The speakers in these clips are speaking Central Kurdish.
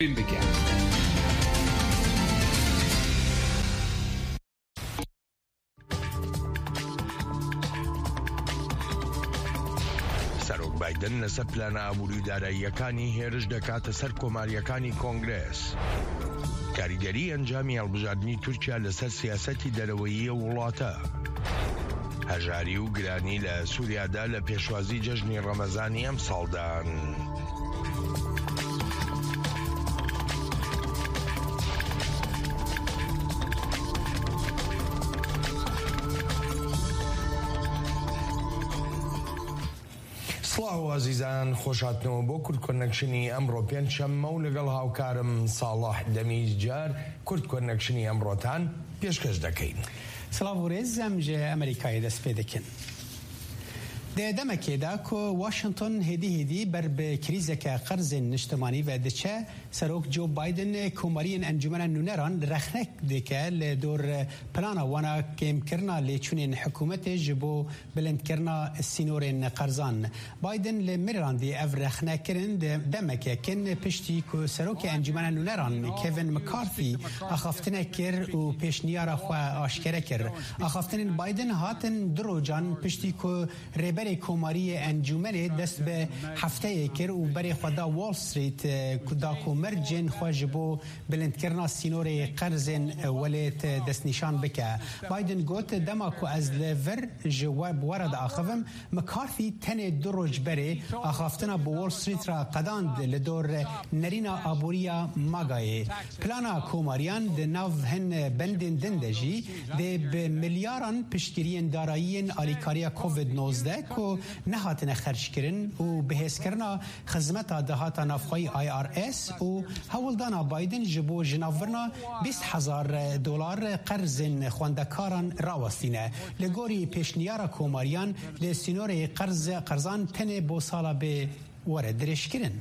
سەرۆک بایدن لەسەر پلانە ئابووری داراییەکانی هێرش دەکاتە سەر کۆماریەکانی کۆنگرێس. کاریگەری ئەنجامی هەڵبژاردننی تورکیا لەسەر سیاسەتی دەرەوەییە وڵاتە. هەژاری و گرانی لە سووریادا لە پێشوازی جەژنی ڕەمەزانی ئەم ساڵدان. سڵاو عزیزان، خۆشهاتنەوە بۆ کورد کۆنەکشنی ئەمڕۆ پێنجشەممە و لەگەڵ هاوکارم ساڵح دەمیجار کورد کۆنەکشنی ئەمڕۆتان پێشکەش دەکەین. سڵاو و ڕێز ئەمژێ ئەمریکای دەست پێ دەکەن. دەمەکێدا کۆ واشنگتن هێدی بەر بە کریزەکە قەرزên نیشتمانی و دەچە سەرۆک جو بایدن کۆماریên ئەنجومەنە نونەران رەخنەک دەکە لە دۆر پلانە وانە کێمکردنا لێچوونên حکوومەتê ji بۆ bilindkirina sînorên qerzan. Biden li Mêrlandê ev rexnekirin demeke kin piştî ku serokê encûmena nûneran Kevin McCarthy axaftinê kir û pêşniyara xwe aşkere kir. Axaftinên Biden hatin du rocan piştî ku rêberê komariyê encûmenê dest bi hefteyê kir û berê xwe da Wall Street da ku mercên xwe ji bo bilindkirina sînorê qerzên welê destnîşan bike. Biden got dema ku ez li vir ji we bi were de axivim, McCarthy tenê du roj berê axaftina bi Wall Street ra qedand li dor nerîna aboriya Magayê. Plana komariyan di nav hin bendên din de jî dê bi milyaran piştgiriyên darayiyên alîkariya COVID-19 ku nehatine xerckirin û bihêzkirina xizmeta dehata navxwayî IRS û hewildana Biden ji bo jinavbirina $20,000 qerzên xwendekaran rawestîne. Li gorî pêşniyara komariyan li sînorê qerzan tenê bo sala bê were dirêjkirin.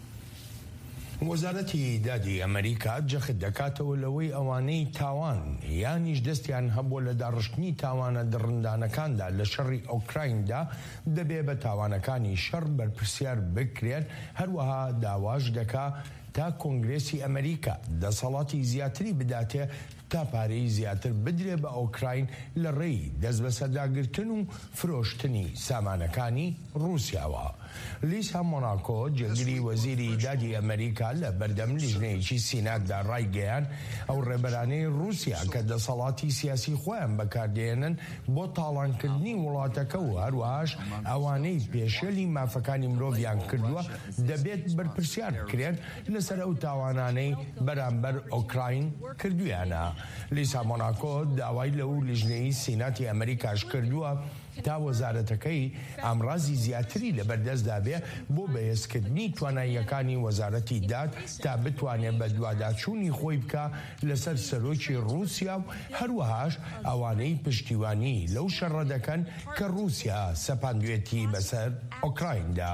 وەزارەتی دادی ئەمریکا جەخت دەکاتەوە لەوەی ئەوانەی تاوان یانیش دەستیان هەبووە لە داڕشتنی تاوانە دڕندانەکاندا لە شەڕی ئۆکرایندا دەبێ بە تاوانەکانی شەڕ بەرپرسیار بکرێن. هەروەها داواش دەکا تا کۆنگرێسی ئەمریکا دەسەڵاتی زیاتری بداتێ تا پارەی زیاتر بدرێ بە ئۆکراین لە ڕێی دەست بە سەرداگرتن و فرۆشتنی سامانەکانی رووسیاوە. لیسا مۆناکۆ جێگیری وەزیری دادی ئەمریکا لە بەردەم لیژنەیەکی سیناتدا ڕایگەیان ئەو ڕێبەرانەی رووسیا کە دەسەڵاتی سیاسی خۆیان بەکاردێنن بۆ تاڵانکردنی وڵاتەکە و هەروەهاش ئەوانەی پێشێلی مافەکانی مرۆڤیان کردووە دەبێت بەرپرسیار بکرێن لەسەر ئەو تاوانانەی بەرامبەر ئۆکراین کردویانە. لیسا مۆناکۆ داوای لەو لیژنەی سیناتی ئەمریکاش کردووە تا وەزارەتەکەی ئامڕازی زیاتری لەبەردەستدا بێ بۆ بەهێزکردنی تواناییەکانی وەزارەتی داد تا بتوانێت بە دواداچوونی خۆی بکە لەسەر سەرۆکی رووسیا و هەروەهاش ئەوانەی پشتیوانی لەو شەڕە دەکەن کە رووسیا سەپاندوێتی بەسەر ئۆکرایندا.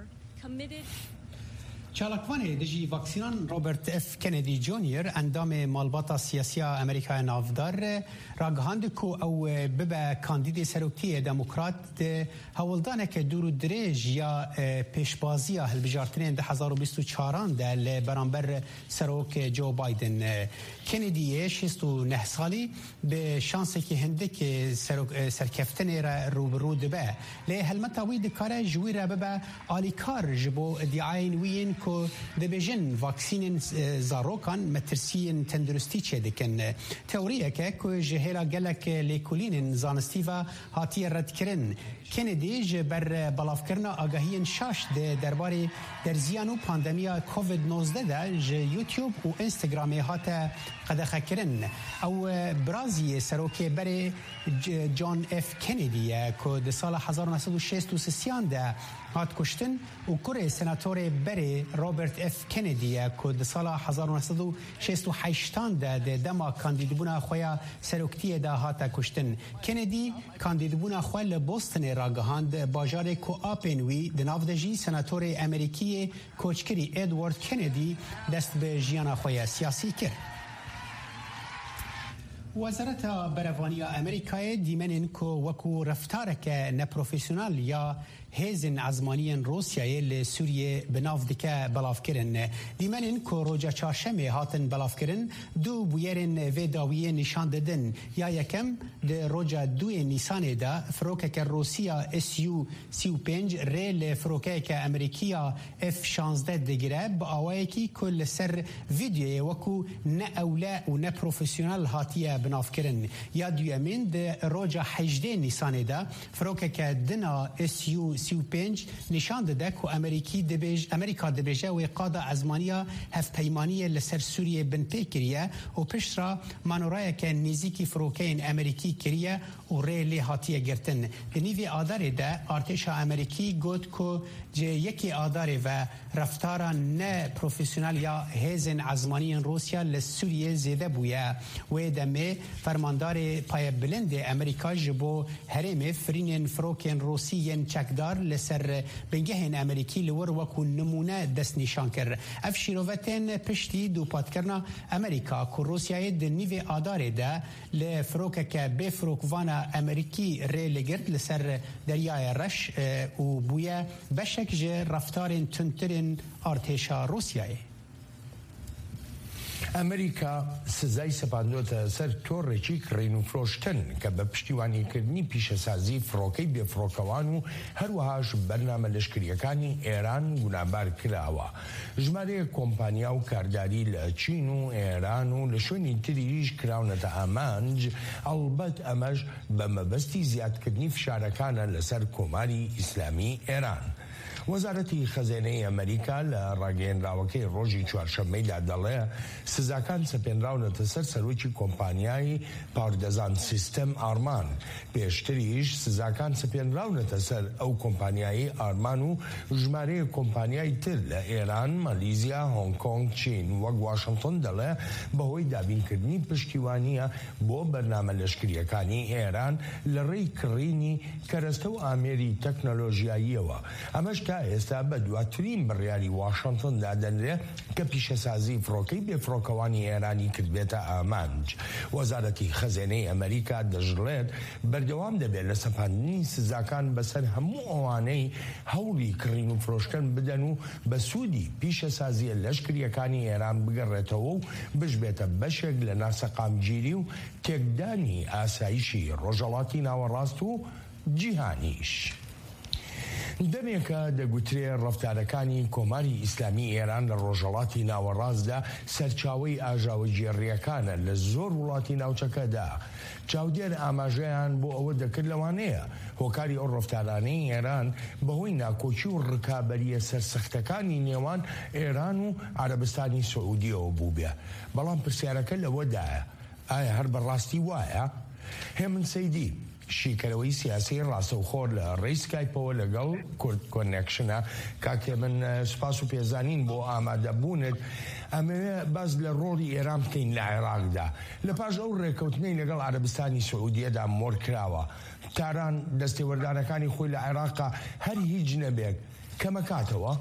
چالاکوانê dijî vaksinan Robert F. Kennedy Jr. endamê malbata siyasiya Amerîkaya navdar ragihand ku ew bibe kandîdê seroktiyê demokrat di hewildaneke dûr û dirêj ya pêşbaziya hilbijartinên 2024 de li beramber serok Joe Biden. Kennedy'ye 69 salî bi şansekî hindikê serkeftinê re rûbirû dibe. Lê helmeta wî dikare ji wî re bibe alîkar ji bo iddiayên wî yên ku dibêjin vaksînên zarokan metirsiyên tenduristî çêdikin. Teoriyeke ku ji hêla gelek lêkolînên zanistî ve hatiye redkirin. Kennedy ji ber belavkirina agahiyên şaş de derbarê derziyan û pandemiya COVID-19 de ji YouTube û Instagramê hate qedexekirin. Ew biraziyê serokê berê John F. Kennedy ye ku di sala 1963 de hat kuştin û kurê senatorê berê Robert F. Kennedy ye ku di sala 1968 de dema kandîdbûna xwe ya seroktiyê de hate kuştin. Kennedy kandîdbûna xwe li Bostonê ragihand bajarê ku apên wî di nav de jî senatorê Amerîkiyê koçkirî Edward Kennedy dest bi jiyana xwe ya siyasî kir. وەزارەتە بەرەڤانیە ئەمریکایە دیمەنین کۆ وەکو ڕفتارێکە نەپرۆفیسیۆنال یا هێزن عزمانیên Rûsyayê li Sûriyê bi nav dike belavkirin. Dîmenên ku roja çarşemê hatin belavkirin du bûyerên vê dawiyê nîşan didin. Ya yekem di roja duyê Nîsanê de firokeke Rûsya Su-35 rê li firokeyeke Amerîkiya F-16 digire bi awayekî ku li ser vîdeoyê wekû ne ewle û ne profesyonel hatiye binavkirin. Ya duyemên di roja 18 Nîsanê de firokeke dina Su-35 nîşan dide ku Amerîka dibêje wê qada ezmaniya hevpeymaniyê li ser Sûriyê bin pê kiriye û piştra manorayeke nêzîkî firokeyên Amerîkî kiriye û rê lê hatiye girtin. Di nîvê adarê de artêşa Amerîkî got ku ji yekê adarê ve reftara ne profesyonel ya hêzên ezmaniyên Rûsya li Sûriyê zêde bûye. Wê demê fermandarê payebilindê Amerîka ji bo herêmê firînên firokên Rûsî yên çekdar li ser bingehên Amerîkî li wir wekû nimûne destnîşan kir. Ev şîrovetên piştî dûpatkirina Amerîka ku Rûsyayê di nîvê adarê de li firokeke bê firokvana Amerîkî rê ligirt li ser deryaya Reş û bûye beşek ji reftarên tundtirên artêşa Rûsyayê. ئەمریکا سزای سەپاندۆتە سەر تۆڕێکی کڕین و فرۆشتن کە بە پشتیوانیکردنی پیشەسازی فڕۆکەی بێفڕۆکەوان و هەروەهاش بەرنامە لەشکریەکانی ئێران گونابار کراوە. ژمارەیە کۆمپانیا و کارداری لە چین و ئێران و لە شوێنی تریش کراونەتە ئامانج. ئەڵبەت ئەمەش بە مەبەستی زیادکردنی فشارەکانە لەسەر کۆماری ئیسلامی ئێران. وەزارەتی خەزێنەی ئەمریکا لە ڕاگەیەنراوەکەی ڕۆژی چوارشەممەیدا دەڵێ سزاکان سەپێنراونەتە سەر سەرۆکی کۆمپانیای پاوردەزان سیستەم ئارمان. پێشتریش سزاکان سەپێنراونەتە سەر ئەو کۆمپانیایی ئارمان و ژمارەیە کۆمپانیای تر لە ئێران، مەلیزیا، هۆنگ کۆنگ، چین وەک واشنگتن دەڵێ بەهۆی دابینکردنی پشتیوانیە بۆ بەرنامە لەشکریەکانی ئێران لە ڕێی کڕینی کەرەستە و ئامێری تەکنۆلۆژیاییەوە. ئەمەش تا ئێستا بە دواترین بڕیاری واشنگتندا دەنرێ کە پیشەسازی فڕۆکەی بێفڕۆکەوانی ئێرانی کردبێتە ئامانج. وەزارەتی خەزێنەی ئەمریکا دەژڵێت بەردەوام دەبێت لە سەپاندنی سزاکان بەسەر هەموو ئەوانەی هەوڵی کڕین و فرۆشتن بدەن و بە سوودی پیشەسازیە لەشکریەکانی ئێران بگەڕێتەوە و بژبێتە بەشێک لە ناسەقامگیری و تێکدانی ئاسایشی ڕۆژهەڵاتی ناوەڕاست و جیهانیش. دەمێکە دەگوترێ ڕەفتارەکانی کۆماری ئیسلامی ئێران لە ڕۆژهەڵاتی ناوەڕاستدا سەرچاوەی ئاژاوە جێڕیەکانە لە زۆر وڵاتی ناوچەکەدا. چاودێر ئاماژەیان بۆ ئەوە دەکرد لەوانەیە هۆکاری ئەو ڕەفتارانەی ئێران بەهۆی ناکۆچی و ڕکابەریە سەرسەختەکانی نێوان ئێران و عەرەبستانی سەعودیەوە بوو بێ. بەڵام پرسیارەکە لەوەدایە ئایا هەر بەڕاستی وایە؟ هێمن سەیدی شیکەرەوەی سیاسی ڕاستەوخۆر لە ڕێی سکایپەوە لەگەڵ کورد کۆنێکشنە. کاکێ من سوپاس و پێزانین بۆ ئامادەبوونت. ئەمەوێ باز لە ڕۆڵی ئێران بکەین لە عێراقدا. لە پاش ئەو ڕێکەوتنەی لەگەڵ عەرەبستانی سەعودیەدا مۆر کراوە. تاران دەستێوەردانەکانی خۆی لە عێراقا هەر هیچ نەبێت کەمەکاتەوە.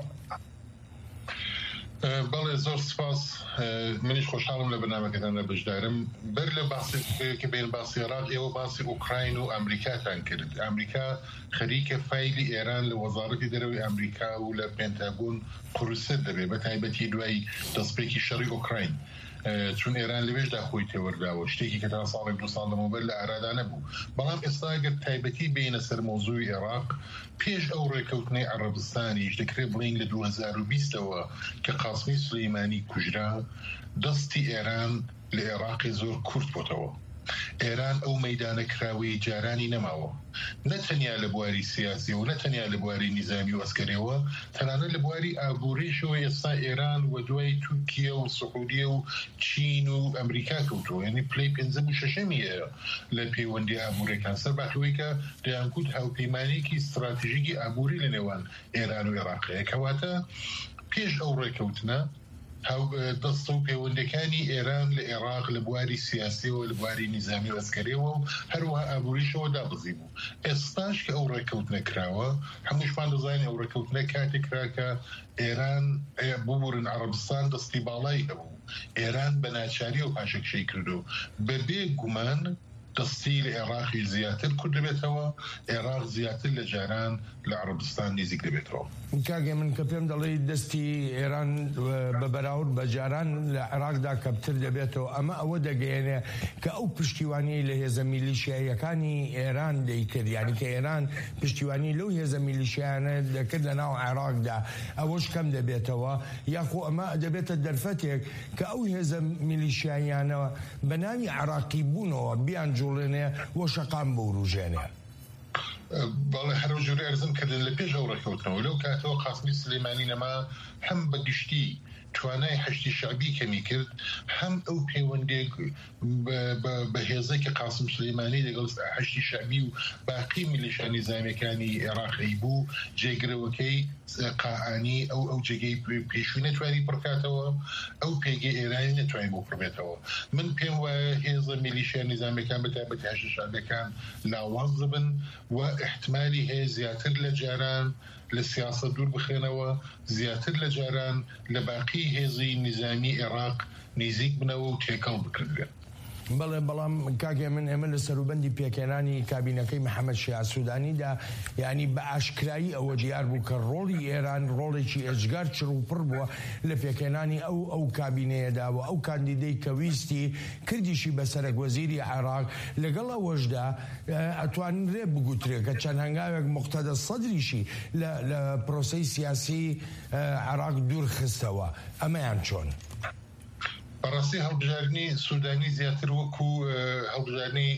بەڵێ زۆر سپاس. منیش خۆشحاڵم لە بەرنامەکەتاندا بەشدارم. بەر لە باسی کە بین باسی عێراق ئێوە باسی ئوکراین و ئەمریکاتان کرد. ئەمریکا خەریکە فایلی ئێران لە وەزارەتی دەرەوەی ئەمریکا و لە پێنتاگۆن قورسەت دەبێت بە تایبەتی دوای دەستپێکی شەڕی ئوکراین، چون ئێران لەوێشدا خۆی تێوەرداوە، شتێکی کە تا ساڵێک دو ساڵ لەمەوبەر لە ئارادا نەبوو. بەڵام ئێستا ئەگەر تایبەتی بینە سەر مۆزوعی عێراق پێش ئەو ڕێکەوتنەی عەرەبستانیش دەکرێت بڵین لە 2020ەوە کە قاسمی سولەیمانی کوژرا، دەستی ئێران لە عێراقی زۆر کورت بۆتەوە. ئێران ئەو مەیدانە کراوەی جارانی نەماوە، نەتەنیا لە بواری سیاسی و نەتەنیا لە بواری نیزامی و ئەسکەرەوە، تەنانەت لە بواری ئابووریشەوە ئێستا ئێران و دوای تورکیە و سعودیە و چین و ئەمریکا کەوتەوە. یعنی پلەی پێنجەم و شەشەمیە لە پەیوەندی ئابووریەکان، سەرباتەوەی دەیانگوت هاوپەیمانێکی استراتیژیکی ئابووری لە نێوان ئێران و عێراقەیە. کەواتە پێش ئەو ڕێکەوتنە دەستە و پەیوەندەکانی ئێران لە عێراق لە بواری سیاسیەوە، لە بواری نیزامی و ئەسکەرەوە و هەروەها ئابووریشەوە دابەزی بوو. ئێستاش کە ئەو ڕێکەوتنە کراوە، هەمووشمان دەزانین ئەو ڕێکەوتنە کاتێک کراکە ئێران ببورن عەرەبستان دەستی باڵای هەبوو. ئێران بە ناچاری و پاشەکشەی کردو بەبێ گومان دەستی لە عێراقی زیاتر کورد دەبێتەوە. عێراق زیاتر لە جاران لە عەرەبستان نزیک دەبێتەوە. کاگە من کە پێم دەڵێ دەستی ئێران بە بەراورد بە جاران لە عێراقدا کەمتر دەبێتەوە، ئەمە ئەوە دەگەیەنێ کە ئەو پشتیوانی لە هێزە میلیشیایەکانی ئێران دەیکرد، یعنی کە ئێران پشتیوانی لەو هێزە میلیشیانە دەکرد لە ناو عێراقدا ئەوەش کەم دەبێتەوە، یاخۆ ئەمە دەبێتە دەرفەتێک کە ئەو هێزە میلیشیایانەوە بە ناوی عێراقی بوونەوە بیان جوڵێنێ وە شەقام بوروژێنێ. بەڵێ هەرو جوری ئەرزم کردن لە پێش ئەو ڕێکەوتنەوە لەو کاتەوە قاسمی سلەیمانی نەما هەم بەگشتی توانای هەشتی شعبی کەمی کرد، هەم ئەو پەیوەندێک بە هێزێکی قاسم سلەیمانی لەگەڵ هەشتی شعبی و باقی میلیشیا نیزامیەکانی عێراقی بوو جێگرەوەکەی قاعانی ئەو جێگەی پێشووی نەتوانی پڕکاتەوە، ئەو پێگەی ئێرانی نەتوانی بۆ پڕبێتەوە. من پێم وایە هێزە میلیشیا نیزامیەکان بەتایبەتی هەشتی شعبیەکان لاواز دەبن و احتمالی هەیە زیاتر لە جاران لە سیاسە دوور بخێنەوە، زیاتر لە جاران لە باقی هێزی نیزامی عێراق نزیک بنەوە و تێکەڵ بکردێن. بەڵێ بەڵام کاگە من ئێمە لە سەروبەندی پێکێنانی کابینەکەی محەممەد شیع سوودانیدا یعنی بە ئاشکرایی ئەوە دیار بوو کە ڕۆڵی ئێران ڕۆڵێکی ئەجگار چڕ و پڕ بووە لە پێکێنانی ئەو کابینەیەداوە، ئەو کاندیدەی کە ویستی کردیشی بە سەرۆکوەزیری عێراق لەگەڵ ئەوەشدا ئەتوانن ڕێ بگوترێت کە چەند هەنگاوێک موقتەدە سەدریشی لە پرۆسەی سیاسی عێراق دوور خستەوە. ئەمەیان چۆن؟ بەڕاستی هەڵبژاردننی سوودانی زیاتر وەکو هەڵبژاردننی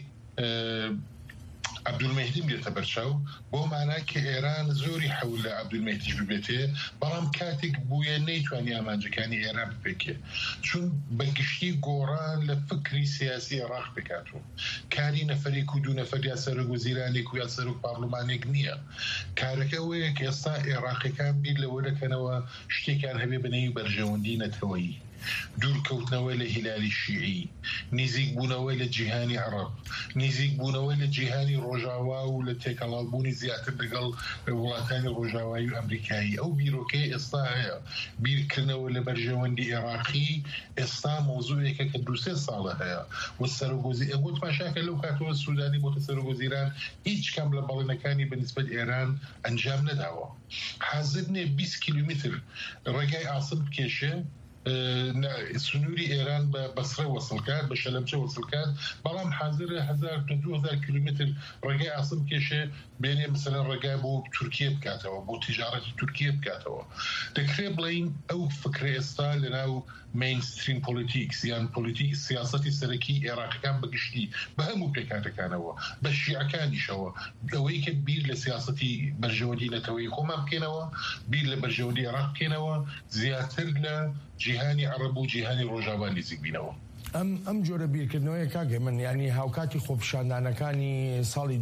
عەبدولمەهدی بێتە بەرچاو بۆ مانای کە ئێران زۆری حەول لە عەبدولمەهدیش ببێتێ، بەڵام کاتێک بوویە نەیتوانی ئامانجەکانی ئێران بپێکێ، چون بەگشتی گۆڕان لە فکری سیاسی عێراق بکاتەوە. کاری نەفەرێک و دوو نەفەر یا سەرۆکوەزیرانێک و یا سەرۆک پارلمانێک نییە. کارەکە ئەوەیە کە ئێستا عێراقیەکان بیر لەوە دەکەنەوە شتێکیان هەبێ بنەوەی بەرژەوەندی نەتەوەیی، دوورکەوتنەوە لە هیلالی شیعی، نزیک بوونەوە لە جیهانی عەرەب، نزیک بوونەوە لە جیهانی ڕۆژاوا و لە تێکەڵاوبوونی زیاتر لەگەڵ وڵاتانی ڕۆژاوایی و ئەمریکایی. ئەو بیرۆکەی ئێستا هەیە بیرکردنەوە لە بەرژەوەندی عێراقی ئێستا مۆزوعێکە کە دووسێ ساڵە هەیە و سەرۆکوەزیر ئەگوت ماشاکە لەو کاتەوە سوودانی بۆتە سەرۆکوەزیران هیچ کەم لە بەڵێنەکانی بەنسبەت ئێران ئەنجام نەداوە. حازر نێ 20 کیلومتر ڕێگای ئاسم بکێشێ سنووری ئێران بە بەسرە وەسڵکات بە شەلەمچە وەسڵکات، بەڵام حازرە 1000 کیلومتر ڕێگای ئاسم کێشێ بێنێ مثلا ڕێگای بۆ تورکیە بکاتەوە، بۆ تیجارەتی تورکیە بکاتەوە. دەکرێت بڵین ئەو فکرە ئێستا لەناو مینستریم پۆلیتیکس یان پۆلیتیک سیاسەتی سەرەکی عێراقیەکان بەگشتی بە هەموو پێکاتەکانەوە بە شیعەکانیشەوە ئەوەی کە بیر لە سیاسەتی بەرژەوەندی نەتەوەیی خۆمان بکەینەوە، بیر لە بەرژەوەندی عێراق بکەینەوە، زیاتر لە جیهانی عەرەب و جیهانی ڕۆژاوا نزیک بینەوە. ئەم جۆرە بیرکردنەوەی کاگە من ینی هاوکاتی خۆپیشاندانەکانی ساڵی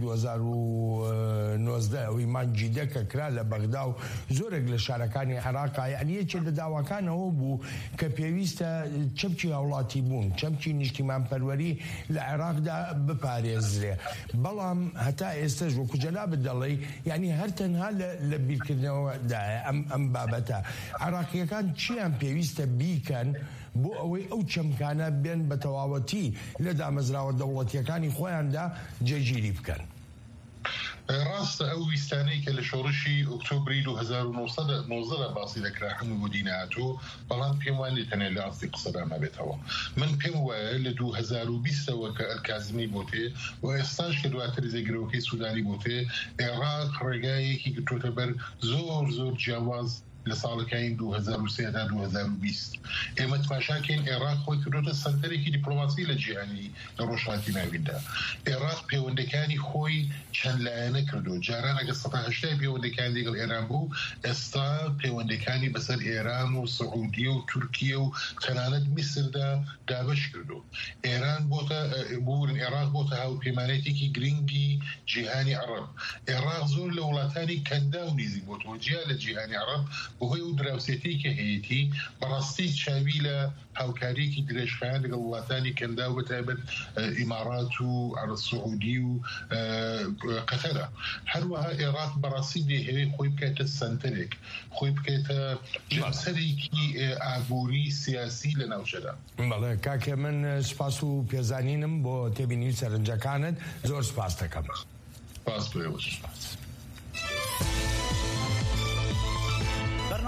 2019 ئەوی مانگی دەکە کرا لە بەغدا و زۆرێک لە شارەکانی عێراقا، یعنی یەکێک لە داواکانەوە بوو کە پێویستە چەمکی هاوڵاتی بوون، چەمکی نیشتیمانپەروەری لە عێراقدا بپارێزرێ. بەڵام هەتا ئێستاش وەکو جەنابت دەڵێ ینی هەر تەنها لە بیرکردنەوەدایە ئەم بابەتە عێراقیەکان چیان پێویستە بیکەن بۆ ئەوەی ئەو چەمکانە بێن بە تەواوەتی لە دامەزراوە دەوڵەتیەکانی خۆیاندا جێگیری بکەن. ڕاستە ئەو ویستانەی کە لە شۆڕشی ئۆکتۆبری 2019 باسی دەکرا هەموو بۆ دیناتۆ، بەڵام پێم وانێ تەنێ لە ئاستی قسەدا نابێتەوە. من پێم وایە لە 2020ەوە کە ئەلکازمی بۆتێ و ئێستاش کە دواتر زێگرەوەکەی سوودانی بۆتێ، عێراق ڕێگایەکی گرتوۆتە بەر زۆر جیاواز لە ساڵەکانی 2003 تا 2020. ئێمە تماشاکەین عێراق خۆی کردوتە سەنتەرێکی دیپلۆماسی لە جیهانی لە ڕۆژهاتی ناویندا. عێراق پەیوەندەکانی خۆی چەند لایەنە کردو، جاران ئەگە 180 پەیوەندەکانی لەگەڵ ئێران بوو، ئێستا پەیوەندەکانی بەسەر ئێران و سعودیە و تورکیە و تەنانەت میسردا دابەش کردو. عێران عێراق بۆتە هاوپەیمانێتێکی گرنگی جیهانی عەرەب. عێراق زۆر لە وڵاتانی کەندا و نزیک بۆتەوە جیا لە جیهانی عەرەب بەهۆی ئەو دراوسێتی کە هەیەی بەڕاستی چاوی لە هاوکاریەکی درێژخایان لەگەڵ وڵاتانی کەندا و بەتایبەت ئیمارات و سعودی و قەتەرە. هەروەها عێراق بەڕاستی دەیەوێت خۆی بکاتە سەنتەرێک، خۆی بکاتە سەرێکی ئابووری سیاسی لە ناوچەدا. بەڵێ کاکە من سپاس و پێزانینم بۆ تێبینی سەرنجەکانت، زۆر سپاس دەکەم. سپاس بۆ ئێوەش.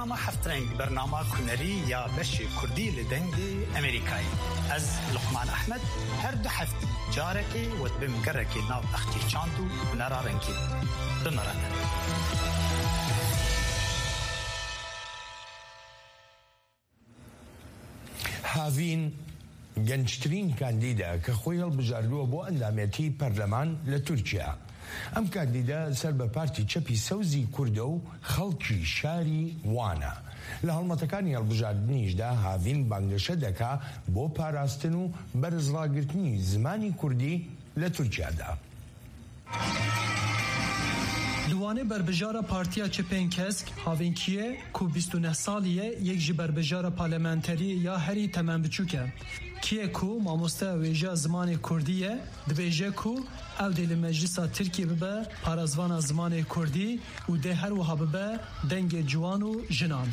برنامه هفت رنگ برنامه کنری یا بشی کردی لدنگ امریکایی از لقمان احمد هر دو هفته جارکی و بمگرکی ناو اختی چاندو نرارنکی بمرانه هاوین گەنجترین کاندیدا کە خۆی هەڵبژاردووە بۆ ئەندامەتی پەرلەمان لە تورکیا. ئەم کاندیدا سەر بە پارتی چەپی سەوزی کوردە و خەڵکی شاری وانە. لە هەڵمەتەکانی هەڵبژاردنیشدا هاوین بانگەشە دەکا بۆ پاراستن و بەرزڕاگرتنی زمانی کوردی لە تورکیادا. لوانه بربجار پارتیا چپین کسک هاوینکیه کو 29 سالیه یک جی بربجار پارلمانتری یا هری تمام بچوکه کیه کو ماموسته ویژه زمان کردیه دبیجه کو او دیل مجلس ترکیه ببه پارازوان زمان کردی و ده هر وها ببه دنگ جوان و جنان.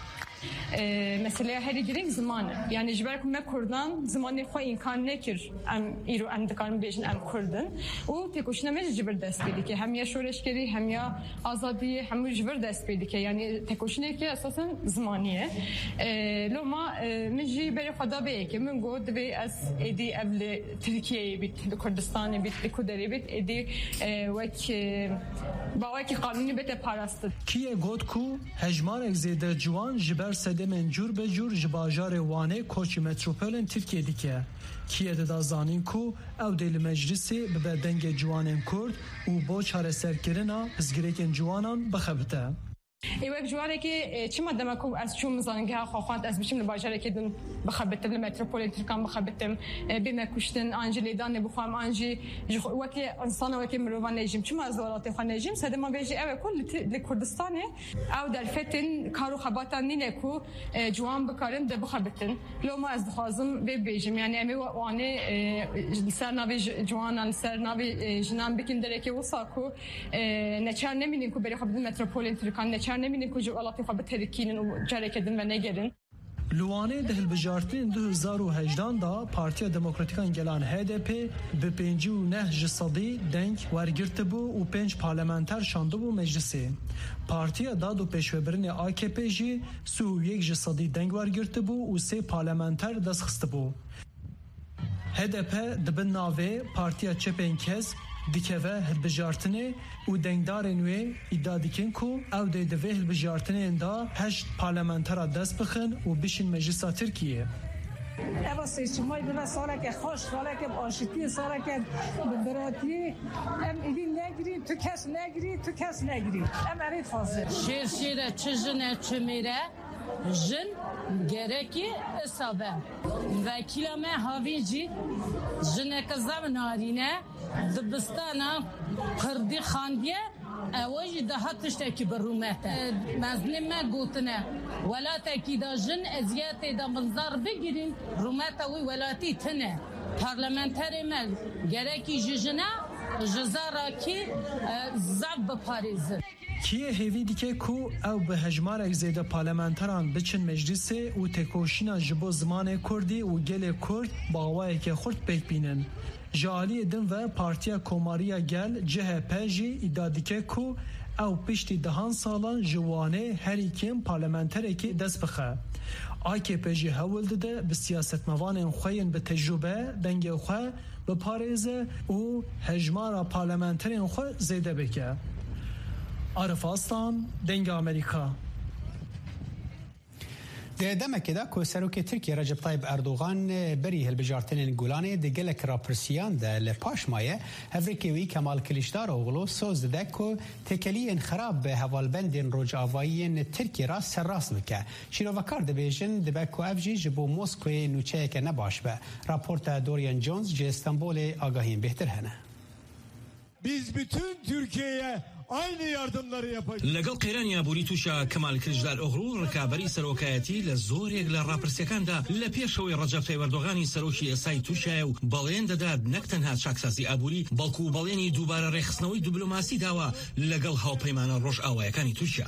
مثلا هری گرینگ زمانه یعنی جبر که من کردن زمانی خو امکان نکر ام ایرو ام دکارم بیشن ام کردن و تکوشنا مج جبر دست بیدی که هم یا شورش کردی هم یا آزادی هم جبر دست بیدی که یعنی تکوشنا که اساسا زمانیه لو ما مجی بر خدا به که من گفت به از ایدی قبل ترکیه بیت کردستان بیت کدری بیت ایدی وقت باوی که قانونی بیت پاراست کیه گفت کو هجمار اگزیده جوان جبر سدمن جور به جور جباجار وانه کوچ متروپولن ترکیه دیگه کیه دا زانین کو او دیل مجلسی به دنگ جوانن کرد و با چاره سرکرنا ازگریکن جوانان بخبته. ایوک جواره که چه مدام کو از چون مزانگه ها خواهند از بچم لباجاره که دن بخبتم لمتروپولن ترکان بخبتم بمکوشتن آنجلی دان بخوام آنجی وقتی انسان وقتی مروان نجیم چه مزارات خان نجیم سده ما بیشی او کل لکردستانه او در فتن کارو خباتان نینه کو جوان بکارن ده بخبتن لو ما از خازم بیشیم یعنی امی وانه سر نوی جوانان سر نوی جنان بکن درکی وساکو نچار نمینیم کو بری خبتن متروپولن ترکان نچار نمینیم که جوالاتی خواب ترکینن و جاره کردن و نگرن. لوانه دهل بجارتین 2018 دا پارتیا دموکراتیکان گلان HDP به 59 صدی دنگ ورگرت بو و 5 پارلمانتر شانده بو مجلسی. پارتیا داد و پیشوبرین AKP جی 31 صدی دنگ ورگرت بو و 3 پارلمانتر دست خست بو. HDP دبن ناوه پارتیا چپین کس دیکه هلبجارتنه و دنگدار نوی ادعا دیکن کو او دیده هلبجارتنه دا 8 پارلمانتر دست بخن و بشین مجلس ترکیه. اما سیستمای دو ساله که خوش ساله که آشتی ساله که براتی ام ایدی نگیری تو کس نگیری ام ارید فاصله شیر چجنه چمیره جن گرکی اصابه و کلمه هاویجی جنه که زمنارینه دبستانا کردی خاندیه اوجی ده هاتشته کی برومته مظلمه گوتنه ولاته کی دا جن ازیاته دا منظر بگیرین رومته وی ولاتی تنه پارلمانتری مل گرکی ججنه جزارا کی زب پاریز کیه هیوی دیگه کو او به هجمار اگزیده پارلمانتران بچن مجلس و تکوشینا جبو زمان کردی و گل کرد باوایی که خورد بیک بینن جالی دن و پارتیا کوماریا گل CHP جی ادادیکه کو او پشتی دهان سالان جوانه هری کم پارلمانتره که دست بخه AKP جی هول داده به سیاست موان خوین به تجربه دنگ خواه به پاریزه و هجمار پارلمانترین خواه زیده بکه. عارف آستان دنگ امریکا. دمك دا کو سروک ترکیه رجب طیب اردوغان بری هلبجارتن گولانه د گلک راپرسیان د لپاشمایه هفریکوی کمال کلیشدار اوغلو سوز دکو تکلی انخراب به حوالبند روجاوایی ترکیه را سراس بکه شیروکار د بیژن د بکو افجی جبو مسکو نوچه که نباش به راپورت دوریان جونز جه استانبول آگاهیم بهتر هنه. Biz bütün Türkiye'ye aynı yardımları yapacağız. لەگەڵ قەیرانی ئابووری تووشە کەمال کلیژدار ئۆغڵو ڕکابەری سەرۆکایەتی لە زۆرێک لە ڕاپرسیەکاندا لە پێشەوەی ڕەجەب تایب ئەردۆغانی سەرۆکی ئێستای تووشایە و بەڵێن دەدات نەک تەنها چاکسازی ئابووری بەڵکو و بەڵێنی دووبارە ڕێخستنەوەی دیبلۆماسی داوە لەگەڵ هاوپەیمانە ڕۆژئاوایەکانی تووشە.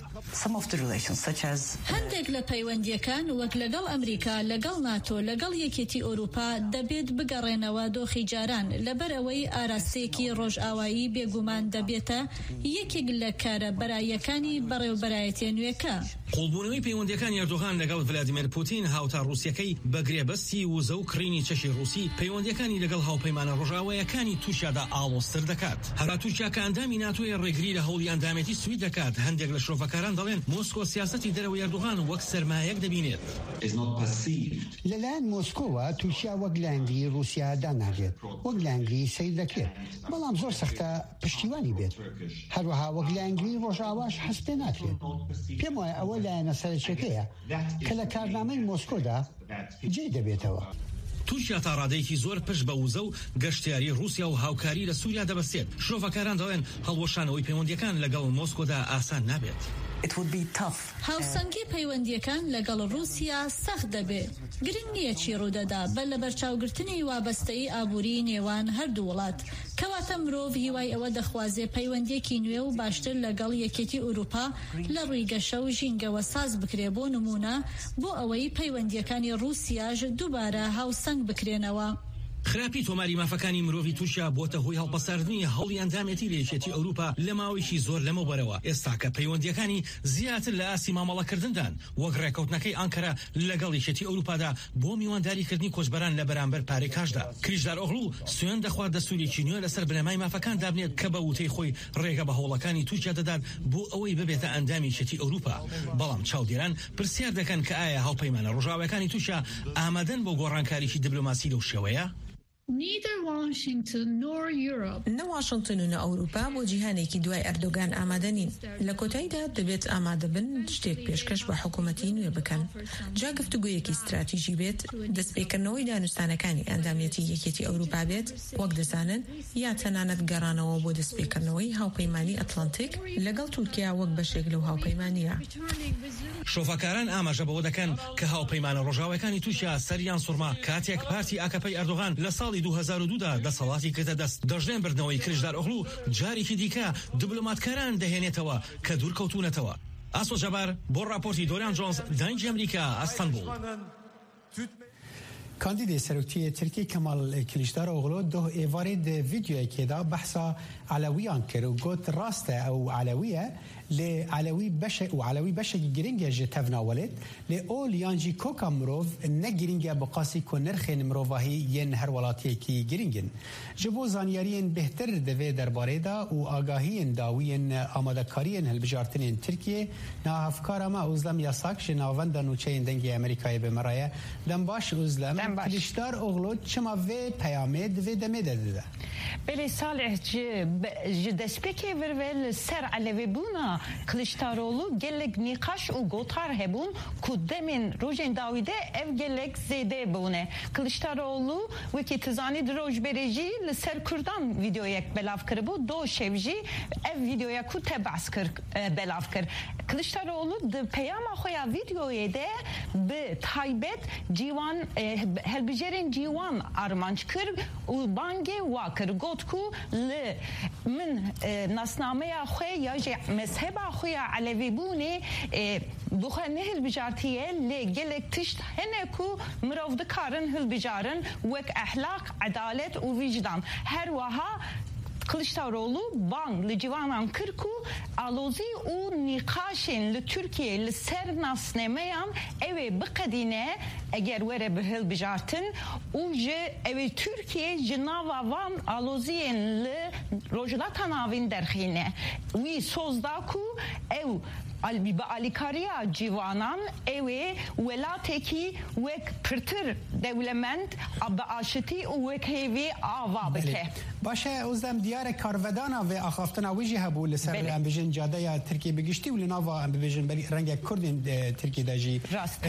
هەندێک لە پەیوەندیەکان وەک لەگەڵ ئەمریکا لەگەڵ ناتۆ لەگەڵ یەکێتی ئۆروپا دەبێت بگەڕێنەوە دۆخی جاران لەبەر ئەوەی ئاراستەیەکی ڕۆژئاوایی بێگومان دەبێتە یەکێک یەکێک لە کارە بەرایەکانی بەڕێوەبەرایەتیە نوێکە. قوڵبوونەوەی پەیوەندیەکانی ئەردۆغان لەگەڵ ڤلادیمیر پوتین هاوتا ڕوسیەکەی بەگرێبەستی وزە و کڕینی چەشی ڕووسی پەیوەندیەکانی لەگەڵ هاوپەیمانە ڕۆژاوایەکانی تووشیادا ئاڵۆزتر دەکات. هەرا تووشیا کە ئەندامی ناتۆی ڕێگری لە هەوڵی ئەندامەتی سوید دەکات. هەندێک لە شرۆڤەکاران دەڵێن مۆسکۆ سیاسەتی دەرەوەی ئەردۆغان وەک سەرمایەک دەبینێت. لەلایەن مۆسکۆوە تووشیا وەک لە ئەنگلی رووسیادا ناگێت، وەک لە ئەنگلی سیر دەکرێت، بەڵام زۆر سەختە پشتیوانی بێت. هەروەها وەک لە ئەنگلی ڕۆژاواش هەست پێ ناکرێت. پێم وایە ئەوە لایەنە سەرچێکەیە کە لە کارنامەی مۆسکۆدا جێ دەبێتەوە. تووشیا تا ڕادەیەکی زۆر پشت بە وزە و گەشتیاری رووسیا و هاوکاری لە سووریا دەبەستێت. شرۆڤەکاران دەڵێن هەڵوەشانەوەی پەیوەندیەکان لەگەڵ مۆسکۆدا ئاسان نابێت. هاوسەنگی پەیوەندیەکان لەگەڵ رووسیا سەخت دەبێت. گرنگ نییە چی ڕوودەدا بەر لە بەرچاوگرتنی وابەستەی ئابووری نێوان هەردوو وڵات. کەواتە مرۆڤ هیوای ئەوە دەخوازێ پەیوەندیەکی نوێ و باشتر لەگەڵ یەکێتی ئوروپا لە ڕوویگەشە و ژینگەوە ساز بکرێ بۆ نمونە بۆ ئەوەی پەیوەندیەکانی رووسیاژ دووبارە هاوسەنگ بکرێنەوە. خراپی تۆماری مافەکانی مرۆڤی تووشیا بۆتە هۆی هەڵبەساردنی هەوڵی ئەندامەتی لە یەکێتی ئەوروپا لە ماوەیەکی زۆر لەمەوبەرەوە. ئێستا کە پەیوەندیەکانی زیاتر لە ئاسی مامەڵەکردندان وەک ڕێکەوتنەکەی ئەنکەرە لەگەڵ یەکێتی ئەوروپادا بۆ میوانداریکردنی کۆچبەران لە بەرامبەر پارەی کاشدا. کریژدار ئۆغڵو سوێن دەخوات دەستوورێکی نوێ لەسەر بنەمای مافەکان دابنێت کە بە وتەی خۆی ڕێگە بە هەوڵەکانی تووشیا دەدات بۆ ئەوەی ببێتە ئەندامی یەکێتی ئەوروپا. بەڵام چاودێران پرسیار دەکەن کە ئایا هاوپەیمانە ڕۆژاوایەکانی تووشیا ئامادەن بۆ گۆڕانکاریی دیبلۆماسی لەو شێوەیە؟ نە واشنگتن و نە ئەوروپا بۆ جیهانێکی دوای ئەردۆگان ئامادە نین. لە کۆتاییدا دەبێت ئامادە بن شتێک پێشکەش بە حکوومەتی نوێ بکەن. جا گفتوگویەکی استراتیژی بێت، دەستپێکردنەوەی دانوستانەکانی ئەندامەتی یەکێتی ئەوروپا بێت وەک دەزانن، یا تەنانەت گەڕانەوە بۆ دەستپێکردنەوەی هاوپەیمانی ئەتلانتیک لەگەڵ تورکیا وەک بەشێک لەو هاوپەیمانیە. شۆفەکاران ئاماژە بەوە دەکەن کە هاوپەیمانە ڕۆژاوایەکانی تووشیا سەریان سوورما کاتێک پارتی ئاکەپەی ئەردۆغان لە ساڵی 2002دا دەسەڵاتی کردە دەست. دەژێن بردنەوەی کریژدار ئۆغڵو جارێکی دیکە دیبلۆماتکاران دەهێنێتەوە کە دوورکەوتونەتەوە. ئاسۆ جەبار بۆ راپۆرتی دۆریان جۆنز دانگی ئەمریکا ئەستەنبوڵ. کاندیدی سەرۆکتیە ترکی کەمال کلیژدار ئۆغڵۆ دۆ ئێوارێ د ڤیدیۆیەکێدا بەحسا عەلەویان کرد و گوت ڕاستە ئەو عەلەویە لێ عەلەوی بەشێکی گرنگە ji tevnawelêt lê o liyan jî koka mirov ne giring e bi qasî ku nirxên mirovahî yên her welatiyekî giring in. Ji bo zanyariyên bêhtir di vê derbarê da û agahiyên dawiyên amadekariyên hilbijartinên Tirkiye navhevkara me Özlem Yasak ji navenda nûçeyên dengê Amerîkayê bi me re ye. Dem baş Özlem, Kiliçdar Oğlu çima vê peyamê di vê demê de dide. Belê Salih ji destpêkê vir ve li ser elevîbûna Kılıçdaroğlu gelek nîqaş û gotar hebûn ku demên rojên dawî de ev gelek zêde bûne. Kılıçdaroğlu wekî tizanî di rojberê jî li ser Kurdan vîdyoyek belav kiribû, do şev jî ev vîdyoya ku te behs kir belav kir. Kılıçdaroğlu di peyama xwe ya vîdyoyê de bi taybet cîwan helbijerên cîwan armanc kir û bangê wa kir. Got ku li min nasnameya xwe ya jî mezheba xwe ya elevîbûnê bi xwe nehilbijartiye lê gelek tişt hene ku mirov dikarin hilbijarin wek ehlak, edalet û vicdan. Her wiha Kılıçdaroğlu bang li civanan kir ku alozî û nîqaşên li Türkiye li ser nasnemeyan evê biqedîne eger were bi hilbijartin û ji evê Türkiye ji nava van aloziyên li rojhilata navîn derxîne. Wî soz da ku ew bi alîkariya civanan evê welatekî wek pirtir dewlemend bi aşitî û wek hêvî ava bike. باشه Özlem diyarek karvedana ve axaftina wî jî hebû li ser em bijin cadeya Tirkiye bigiştî û li nava em bibêjin rengek Kurdên Tirkiyeyê jî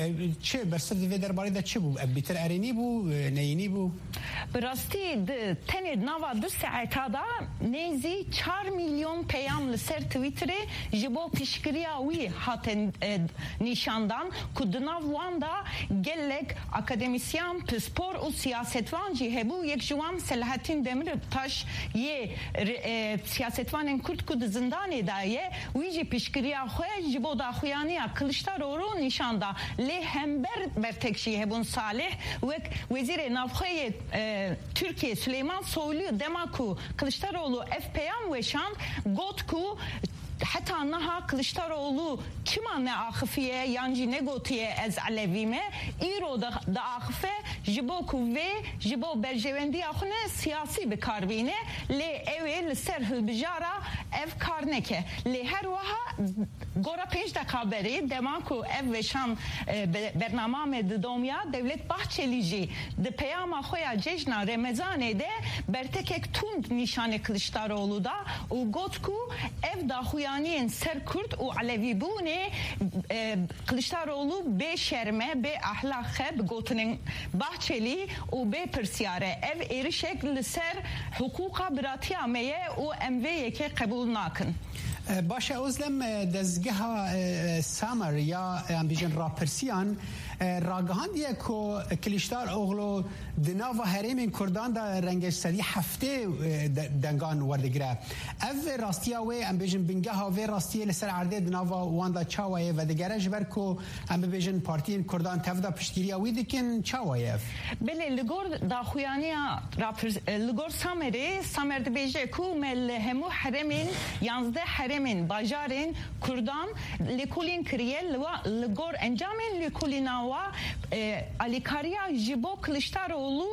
çi bersiv di vê derbarê de çi bû? Ev bîtir erênî bû, neyînî bû? Bi rastî di tenê nava du saeta da nêzî 4 milyon peyam li ser Twitterê ji bo piştgiriya wî hatin nîşandan ku di nav wan da gelek akademisyen, pispor û siyasetvan jî hebû. Yek ji wan Selahattin Demirtaş ye siyasetvanên Kurd ku di zindanê da ye wî jî piştgiriya xwe ji bo daxuyaniya Kılıçdaroğlu nîşanda. Lê hember bertek jî hebûn Salih wek wezîrê navxweyê Türkiye Süleyman Soylu dema ku Kılıçdaroğlu ev peyam weşand got ku hatta naha Kılıçdaroğlu kima ne akıfiye yancı ne gotiye ez alevime iro da akıfe jibo kuvve jibo berjevendi akune siyasi bir karbine le evel ser hılbijara ev karneke le her vaha gora peş de haberi demanku ev ve şam bernamame de domya devlet bahçelici de peyama xoya cejna remezane de bertekek tund nişane Kılıçdaroğlu da u gotku ev da huyaniyen ser Kürt u Alevi bune Kılıçdaroğlu be şerme be ahlakhe be gotinin bahçeli u be persiyare ev erişek li ser hukuka biratiyameye u emveyeke kabul nakın. باشه özlem dezgeha Samer ya ambijin rapersiyan راگهاندیه که کلیشداروغلو دناو هرمین کردان دا رنگش سری هفته دنگان وردگره اف راستیا و ام بیژن بنگه ها و راستیه لسر عرضه دناو واندا چاوایه و دگرش بر کو ام بیژن پارتین کردان تفدا پشتیریا وی دکن چاوایه بله لگور دا خویانیا لگور سامر بیژه کو مل همو حرمین یانزده حرمین باجارین کردان لکولین کریل لگور انجامین لکولین و alikariya jibo Kılıçdaroğlu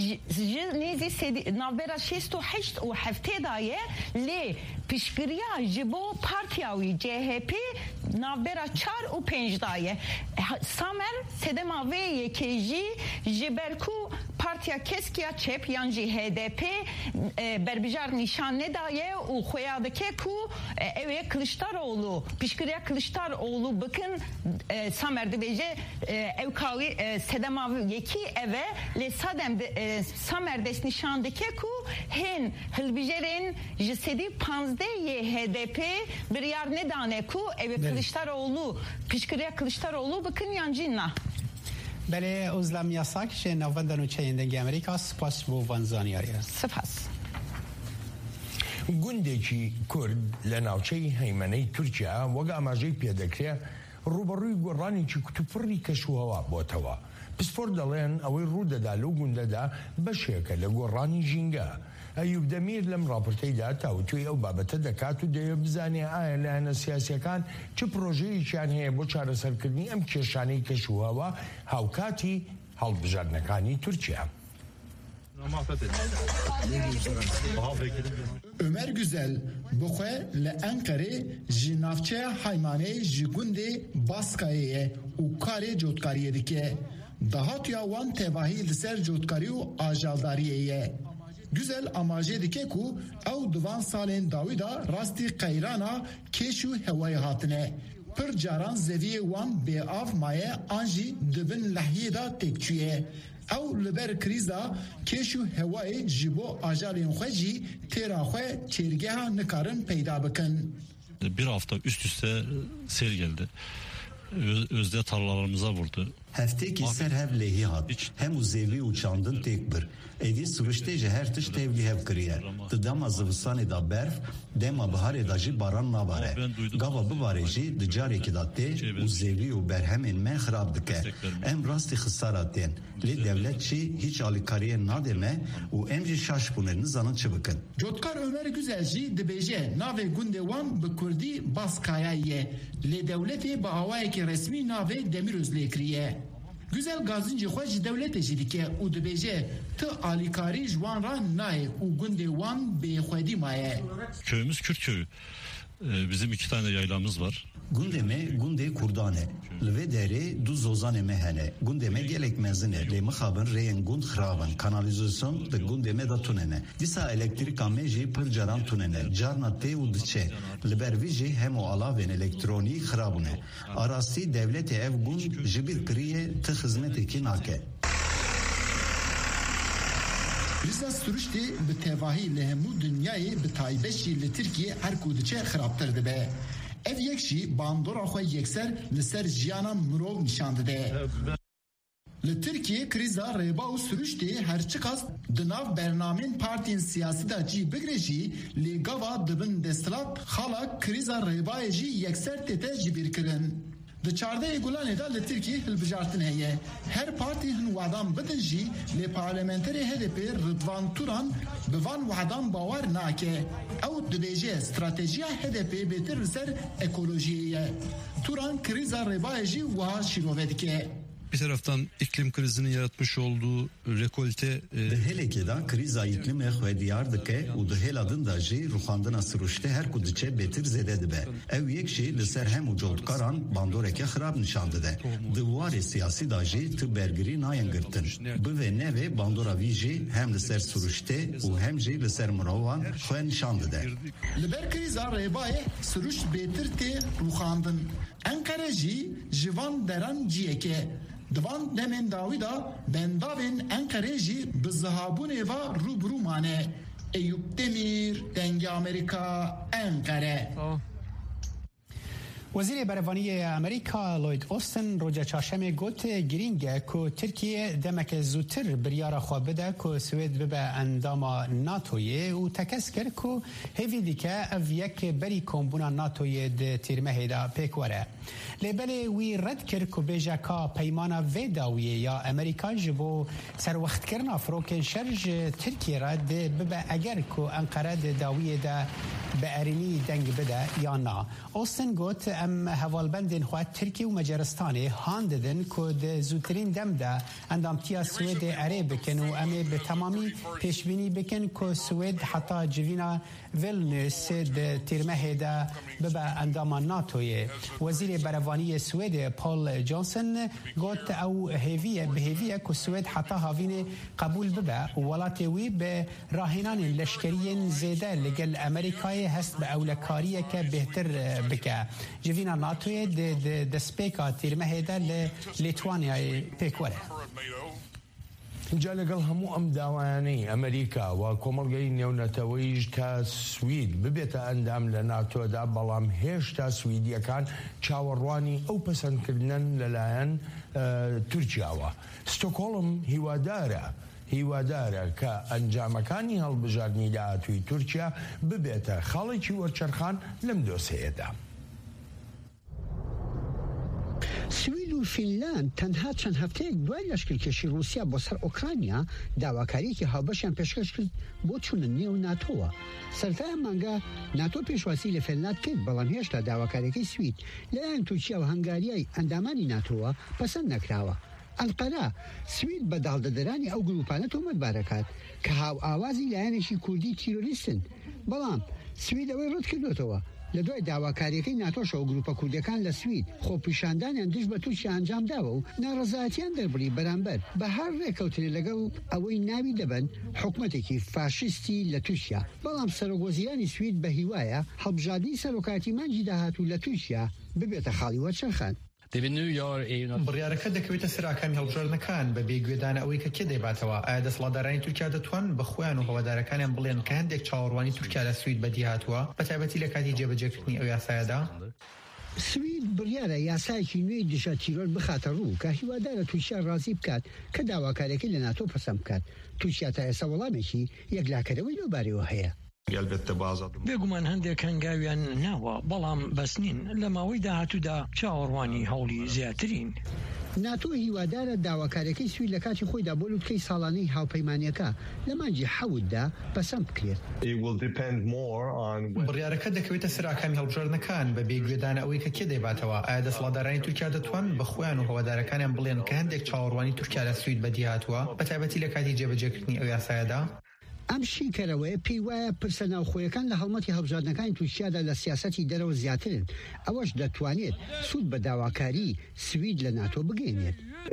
nezi navbera 68 u hafte daye le pişkiriya jibo partiyavi CHP navbera 4 u 5 daye Samer sedema ve yekeji jiberku partiya keskiya çep yanji HDP berbijar nişan ne daye u xoyadake ku eve Kılıçdaroğlu pişkiriya Kılıçdaroğlu bakın Samer de beje evkavi sedemavi yeki eve le sadem Samer des nişandake ku hen hilbijerin jisedi panzde ye HDP bir yer ne dane ku eve Kılıçdaroğlu pişkiriya Kılıçdaroğlu bakın yancina. بله özlem yasak şey navandanu çayındaki Amerika spas bu vanzaniyaya. Spas. گوندێکی کورد لە ناوچەی هەیمەنەی تورکیا وەک ئاماژەی پێدەکرێ ڕوبەڕووی گۆڕانێکی کتوپڕی کەشوهەوا بۆتەوە. پسپۆر دەڵێن ئەوەی ڕوودەدا لەو گوندەدا بەشێکە لە گۆڕانی ژینگە. ئەیوب دەمیر لەم ڕاپۆرتەیدا تاوتوی ئەو بابەتە دەکات و دەیەوێت بزانێ ئایا لایەنە سیاسیەکان چ پرۆژەیەکیان هەیە بۆ چارەسەرکردنی ئەم کێشانەی کەشوهەوا هاوکاتی هەڵبژاردنەکانی تورکیا. Ömer Güzel bxwe li Enqerê ji navçeya Heymanê ji gundê Baskayê û karê cotkariyê dike. Dahatiya wan tevahî li ser cotkarî û ajaldariyê ye. Güzel amajê dike ku ew di van salên dawî da rastî qeyrana kêş û hewayê hatine. Pir caran zeviyê wan bêav maye an jî dibin lehiyê da têkçûye. Ew li ber krîza kêş û hewayê ji bo ajalên xwe jî têra xwe çêrgeha nikarin peyda bikin. Bir hafta üst üste sel geldi. Özde tarlalarımıza vurdu. Heftekî ser hev lehî hat. Hemû zêvî û çandin têk bir. Êdî siruştê ji her tişt tevlî hev kiriye. Di dema zivistanê da berf, dema biharê da jî baran nabare. Gava bibarê jî di carekî da tê û zêvî û berhemên me xirab dike. Em rastî xisara tên. Lê devlet çî hiç alîkariyê nade me û em jî şaş bûne nizanin çi bikin. Cotkar Ömer Güzel jî dibêje navê gundê wan bi Kurdî Baskaya ye. Lê dewletê bi awayekî resmî navê Demirözlê kiriye. Güzel gazincî xwe ji dewletê jî dike û dibêje ti alîkarî ji wan re nayê û gundê wan bêxwedî maye. Köyümüz Kürt köyü. Bizim 2 tane yaylamız var. Gundê me gundê Kurdan e. Li vê derê du zozanê me hene. Gundê me gelek mezin e. Lê mixabin rêyên gund xirabin. Kanalizasyon di gundê me da tunene. Dîsa elektrîka me jî pir caran tunene. Carna tê û diçe. Li ber vî jî hemû alavên elektronî xirabûne. Arastî devletê ev gund ji bîr kiriye ti xizmetekî nake. Kriza sürüştê bi tevahî li hemû dinyayê bi taybet jî li Tirkiye her ku diçe xirabtir dibe. Ev yek jî bandora xwe yekser li ser jiyana mirov nîşan dide. Li Tirkiye kriza rêba û sürüştê her çi qas di nav bernamên partiyên siyasî da cî bigire jî lê gava dibin desthilat xala kriza rêbayê jî yekser tête jibîrkirin. د 14 گولان دا ل ترکیه هلبجارتن هي هر پارتی هن وعدان بدن جی ل پارلمانتری HDP رضوان توران بوان وعدان باور ناکه او دبیجه استراتژی HDP بهتر سر اکولوژیه توران kriza rebajı ve şirovedike. Bir taraftan iklim krizinin yaratmış olduğu rekolte Helekeda kriza iklim xwediyar dike û di heladin da jî ruxandina siruştê her ku diçe betir zêde dibe. Ew yek jî li ser hemû cotkaran bandoreke xirab nişan dide. Di warê siyasî da jî tu bergirî nayên girtin. Bi vê nevê bandora wî jî hem li ser siruştê û hem jî li ser mirovan xwe nişan dide. Li ber kriza rêbayê siruşt bêtir tê ruxandin. Enkere jî ji van deran ciyeke. Divan demen Davida bendavên Enqerê jî bi zihabûnê va rûbirû mane. Eyüp Demir, Dengê Amerika, Enqere. وزیر برهانی امریکا لوید اوستن روز چهارشنبه گفت گرینگه که ترکیه دمک زودتر بریار خو بده که سوئد به اندام ناتوی و تکس کرد که هیوی دیگه او یک بری کمبونا ناتوی د تیرمه دا پیکوره لیبل وی رد کرد که بیجا که پیمانا ویداوی یا امریکا جبو سر وقت کرنا فروکن شرج ترکیه را به اگر که انقره داوی دا به ارینی دنگ بده یا نه. اوستن گفت ام هوالبندین خواهد ترکیه و مجارستانی هانددن که زودترین دم ده اندامتیا سوید اره بکن و امه به تمامی پیشبینی بکن که سوید حتی جوینا ویلنوس ده تیرمه ده به اندام ناتوی. وزیر برهانی سوید پال جانسن گفت او هیویه به هیویه که سوید حتی هاوین قبول ببه و ولات وی به راهنان لشکرین زیده لگل امریکای هست به اولکاریه که بهتر بکه. جوینا ناتوی د سپیکا تیرمه ده لیتوانیای پیکوره. جا لەگەڵ هەموو ئەم داوایانەی ئەمریکا و کۆمەڵگەی نێونەتەوەیش تا سوید ببێتە ئەندام لە ناتۆدا بەڵام هێشتا سویدیەکان چاوەڕوانی ئەو پەسەندکردنن لەلایەن تورکیاوە. ستۆکۆڵم هیوادارە کە ئەنجامەکانی هەڵبژاردننی داهاتووی تورکیا ببێتە خەڵێکی وەرچەرخان لەم دۆسەیەدا. سوید و فینلاند تەنها چەند هەفتەیەک دوای لەشکرکێشی رووسیا بۆ سەر ئۆکرانیا داواکاریەکی هاوبەشیان پێشکەش کرد بۆ چوونە نێو ناتۆوە. سەرەتای ئەم مانگە ناتۆ پێشواسی لە فینلاند کرد بەڵام هێشتا داواکاریەکەی سوید لەلایەن تورکیا و هەنگاریای ئەندامانی ناتۆوە پەسەند نەکراوە. ئەنقەرە سوید بە داڵدەدەرانی ئەو گروپانە تۆمەتبار دەکات کە هاو ئاوازی لایەنێکی کوردی تیرۆریستن بەڵام سوید ئەوەی ڕەت کردوێتەوە. لە دوای داواکاریەکەی ناتۆشەوە گروپە کوردەکان لە سوید خۆپیشاندانیان دژ بە تورکیا ئەنجام داوە و ناڕەزایەتیان دەربڕی بەرامبەر بە هەر ڕێکەوتنێ لەگەڵ ئەوەی ناوی دەبن حکومەتێکی فاشیستی لە تورکیا. بەڵام سەرۆکوەزیرانی سوید بە هیوایە هەڵبژاردنی سەرۆکاتی مانگی داهاتوو لە تورکیا ببێتە خاڵی وەرچەرخان. بڕیارەکە دەکەوێتە سەراکانی هەڵبژاردنەکان بە بێگوێدانە ئەوەی کە کێ دەیباتەوە. ئایا دەسەڵاتدارانی تورکیا دەتوان بە خۆیان و هەوادارەکانیان بڵێن کە هەندێک چاوەڕوانی تورکیا لە سوید بەدی هاتووە بە تایبەتی لە کاتی جێبەجێکردنی ئەو یاسایەدا؟ سوید بڕیارە یاسایەکی نوێی دژە تیرۆر بخاتە ڕوو کە هیوادارە تورکیا ڕازی بکات کە داواکاریەکەی لە ناتۆ پەسەند بکات. تورکیا تا ئێستا وەڵامێکی یەکلاکەرەوەی لەبارەوە هەیە. بێگومان هەندێک هەنگاویان ناوە بەڵام بەس نین لە ماوەی داهاتوودا چاوەڕوانی هەوڵی زیاترین. ناتۆ هیوادارە داواکاریەکەی سوید لە کاتی خۆیدا بۆ لوتکەی ساڵانەی هاوپەیمانیەکە لە مانگی حەوتدا پەسەند بکرێت. بڕیارەکە دەکەوێتە سەراکانی هەڵبژاردنەکان بە بێگوێدانە ئەوەی کە کێ دەیباتەوە. ئایا دەسەڵاتدارانی تورکیا دەتوان بە خۆیان و هەوادارەکانیان بڵێن کە هەندێک چاوەڕوانی تورکیا لە سوید بەدی هاتووە بە تایبەتی لە کاتی جێبەجێکردنی ئەو یاسایەدا؟ ئەم شیکەرەوەی پێی وایە پرسە ناوخۆیەکان لە هەڵمەتی هەڵبژاردنەکانی تورکیادا لە سیاسەتی دەرەوە زیاترن. ئەوەش دەتوانێت سوود بە داواکاری سوید لە ناتۆ بگەێنێت.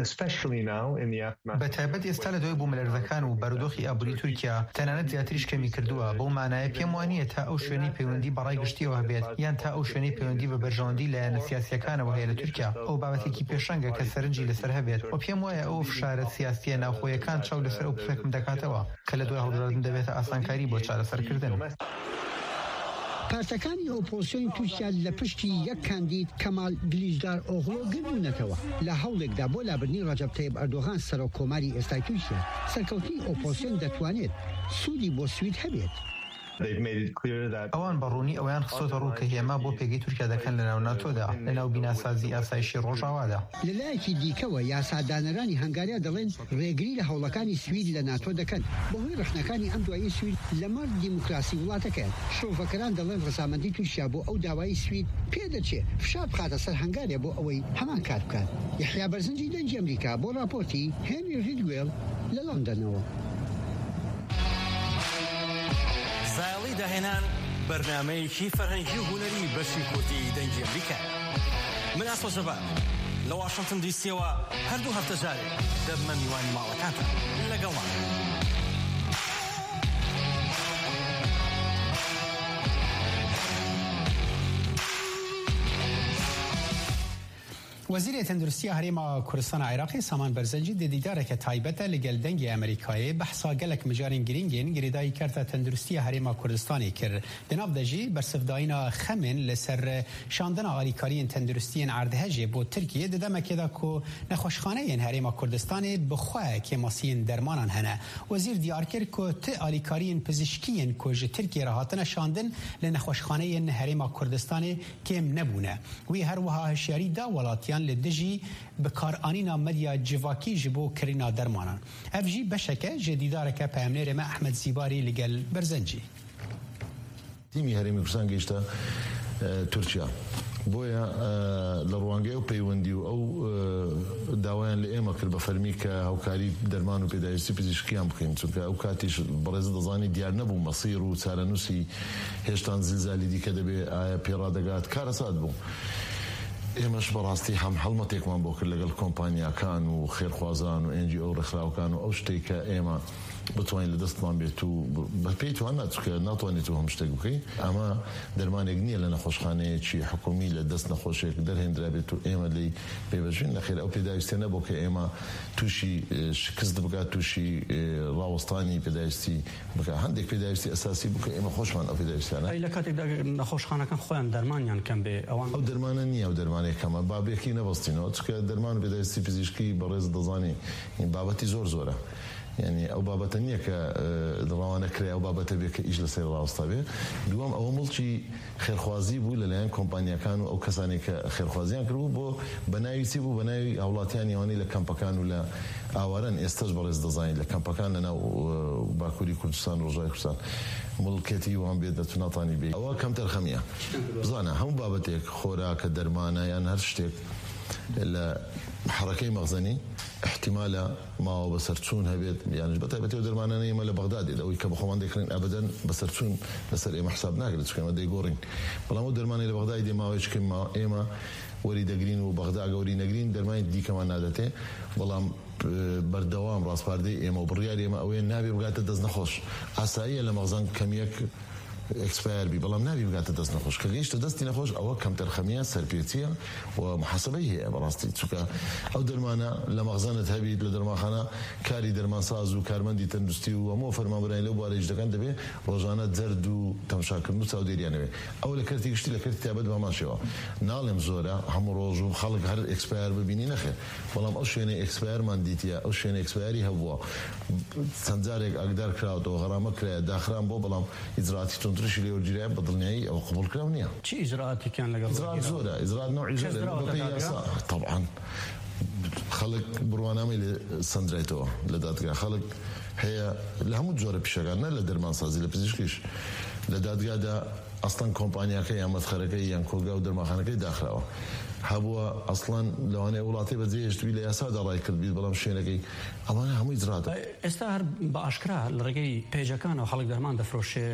بە تایبەت ئێستا لە دوای بوومەلەرزەکان و بەرودۆخی ئابووری تورکیا تەنانەت زیاتریش کەمی کردووە. بەو مانایە پێم وانییە تا ئەو شوێنەی پەیوەندی بەڕای گشتیەوە هەبێت یان تا ئەو شوێنەی پەیوەندی بە بەرژەوەندی لایەنە سیاسیەکانەوە هەیە لە تورکیا. ئەو بابەتێکی پێشەنگە کە سەرنجی لەسەر هەبێت و پێم وایە ئەو فشارە سیاسیە ناوخۆیەکان چاو لەسەر ئەو پرسێکم دەکاتەوە کە لە دوای هەڵبژاردن دەبێتە ئاسانکاری بۆ چارەسەرکردن. پارتەکانی ئۆپۆزیسیۆنی تورکیا لە پشتی یەک کاندید کەمال گلیژدار ئۆغڵۆ گربوونەتەوە لە هەوڵێکدا بۆ لابردنی ڕەجەب تەیب ئەردۆغان سەرۆک کۆماری ئێستای تورکیا. سەرکەوتنی ئۆپۆزیسیۆن دەتوانێت سوودی بۆ سوید هەبێت. ئەوان بەڕوونی ئەویان خستۆتە ڕوو کە هێما بۆ پێگەی تورکیا دەکەن لەناو ناتۆدا لەناو بیناسازی ئاسایشی ڕۆژاوادا. لەلایەکی دیکەوە یاسادانەرانی هەنگاریا دەڵێن ڕێگری لە هەوڵەکانی سوید لە ناتۆ دەکەن بەهۆی ڕخنەکانی ئەم دوایی سوید لەمەڕ دیموکراسی وڵاتەکەن. شۆڤەکەران دەڵێن ڕەسامەندی تورکیا بۆ ئەو داوای سوید پێدەچێت فشار بخاتە سەر هەنگاریا بۆ ئەوەی هەمان کار بکات. یحیا بەرزنجی دەنگی ئەمریکا بۆ راپۆرتی هێنری ریدوێل لە لەندەنەوە. زایڵی داهێنان بەرنامەیەکی فەرهەنگی و هونەری بەشی کورتی دەنگی ئەمریکا. من ئاسۆ شەبان لە واشنگتن دیسیەوە هەردوو هەفتە جارێک دەبمە میوانی ماڵەکانتان لەگەڵمان. وزیر تەندروستی هەرێما کوردستان عێراقی سامان بەرزەنجی دیدارێکە تایبەتە لەگەڵ دەنگی ئەمریکایە بەحسا گەلک مجارین گرنگین گریدایی کارتە تەندروستی هەرێما کوردستانی کرد. دەناو دەژی بەرسەفداینا خەمێن لەسەر شاندنا ئالیکاریین تەندروستیین عردهەژێ بۆ تورکیە دەدەمەکێدا کۆ نەخۆشخانەیەن هەرێما کوردستانی بخوایە کێماسیین دەرمانان هەنە. وزیر دیار کرد کۆ ت ئالیکاریین پزیشکیین کۆ ji تورکیە هاتنە شاندن لە نەخۆشخانەیەن هەرێما کوردستانی کێم نەبوونە. وی هەروەها هەشیاری دا وڵاتیان لە دژی بەکارانینا مەدیا جیڤاکی ji بۆ کرینا دەرمانان. ئەف jî بەشەکە ji دیدارەکە پەیامنێرە me ئەحمەد زیباری لەگەڵ بەرزەنجی. تیمی هەرێمی کوردستان گەیشتە تورکیا بۆیە لە ڕوانگەی و پەیوەندی و ئەو داوایان لە ئێمە کرد بە فەرمی کە هاوکاری دەرمان و پێداویستی پزیشکیان بکەین چونکە ئەو کاتیش بەڕێز دەزانی دیار نەبوو مەسیر و چارەنووسی هێشتان زیلزالی دیکە دەبێ ئایا پێڕادەگات کارەسات بوو. ئێمەش بەڕاستی هەم هەڵمەتێکمان بۆ کرد لەگەڵ کۆمپانیاکان و خێرخوازان و NGO ڕێکخراوەکان و ئەو شتێک کە ئێمە بتوانین لە دەستمان بێت و بە پێی توان ناچکە ناتوانێت و هەم شتێک بکەین. ئەمە دەرمانێک نییە لە نەخۆشخانەیەکی حکومی لە دەست نەخۆشێک دەرهێنرا بێت و ئێمە لی پێبەژین نەخێر ئەو پێداویستێ نەبوو کە ئێمە تووشی شکست بکات تووشی ڕاوەستانی پێداویستی بکات. هەندێک پێداویستی ئەساسی بکە ئێمە خۆشمان ئەو پێداویستانە لە کاتێکدا نەخۆشخانەکان خۆیان دەرمانیان کەم بێ ئەوان ئەو دەرمانە نییە و دەرمانێک کەمە بابێکی نەبەستینەوە چکە دەرمان و پێداویستی پزیشکی بەڕێز دەزانی بابەتی زۆر زۆرە. یعنی ئەو بابەتە نییە کە دڵاوانە کرێ ئەو بابەتە بێ کە ئیش لەسەر ڕاوەستا بێ. دووەم ئەوە مڵکی خێرخوازی بوو لەلایەن کۆمپانیەکان و ئەو کەسانی کە خێرخوازیان کردبوو بۆ بەناوی بوو بەناوی هاوڵاتیان یوانی لە کەمپەکان و لە ئاوارن ئێستش بەڕێز دەزانین لە کەمپەکان لەناو باکووری کوردستان و ڕۆژاوی کوردستان مڵکێتی وان بێت دەتوناتانی بێ. ئەوە کەم تەرخەمیە بزانە هەموو بابەتێک خۆراکە دەرمانە یان هەر شتێک لە حرەکەی مەغزەنی احتیمالە ماوە بەسەرچوون هەبێت یانش بەتایبەتی و دەرمانانە ئێمە لە بەغدادێت ئەوەی کە بەخۆمان دەکرێن ئەبەدەن بەسەرچوون لەسەر ئێمە حساب ناکرێت چکە ئێمە دەیگۆڕین. بەڵام ئەو دەرمانی لە بەغدای دێماوەی چکە ئێمە وەری دەگرین و بەغدا گەوری نەگرین دەرمانی دیکەمان نادەتێ. بەڵام بەردەوام ڕاستپاردەی ئێمە و بڕیاری ئێمە ئەوەیە نابێ بگاتە دەست نەخۆش. ئاساییە لە مەغزان کەمیەک ئەکسپایر بی بەڵام نابی بگاتە دەست نەخۆش کە گەیشتە دەستی نەخۆش ئەوە کەم تەرخەمیە سەرپێچیە و محاسبەی هەیە بەڕاستی چونکە ئەو دەرمانە لە مەغزانت هەبیت لە دەرمانخانە کاری دەرمانساز و کارمەندی تەندروستی و هەموو فەرمانبەرانی لەو بارەیش دەکەن دەبێ ڕۆژانە جەرد و تەماشاکردن و چاودێریانەوێ. ئەو لە کەرتی گشتی لە کەرتی تایبەت بەماشەوە ناڵێم زۆرە هەموو ڕۆژ و خەڵک هەر ئەکسپایر ببینی نەخێر بەڵام ئەو شوێنە ئەکسپایرمان دیتە ئەو شوێنە ئەکسپایری هەبووە چەند جارێک ئاگدار کراوەتەوە غەرامە کرایە داخران بۆ بەڵام ئیجراعاتی تونترشی لێوەرگیریە بەدڵنیایی ئەو قبول کراو نییە. چی ئیجراعاتێکیان لەگەڵ ئیجراعات زۆرە ئیجراعات نوعی زۆرە طبعا خەڵک بڕوانامەی لێ سەنجرایتەوە لە دادگا خەڵک هەیە لە هەموو جۆرە پیشەکان نە لە دەرمانسازی لە پزیشکیش لە دادگادا ئەسڵان کۆمپانیاکەی یان مەدخەرەکەی یان کۆلگا و دەرمانخانەکەی داخراوە هەبووە ئەسڵان لەوانەیە وڵاتی بەجێهێشتوی لە یاسادا ڕای کرد بیت بەڵام شوێنەکەی ئەوانە هەموو ئیجراعاتە. ئێستا هەر بە ئاشکرا لە ڕێگەی پێیجەکانەوە خەڵک دەرمان دەفرۆشێ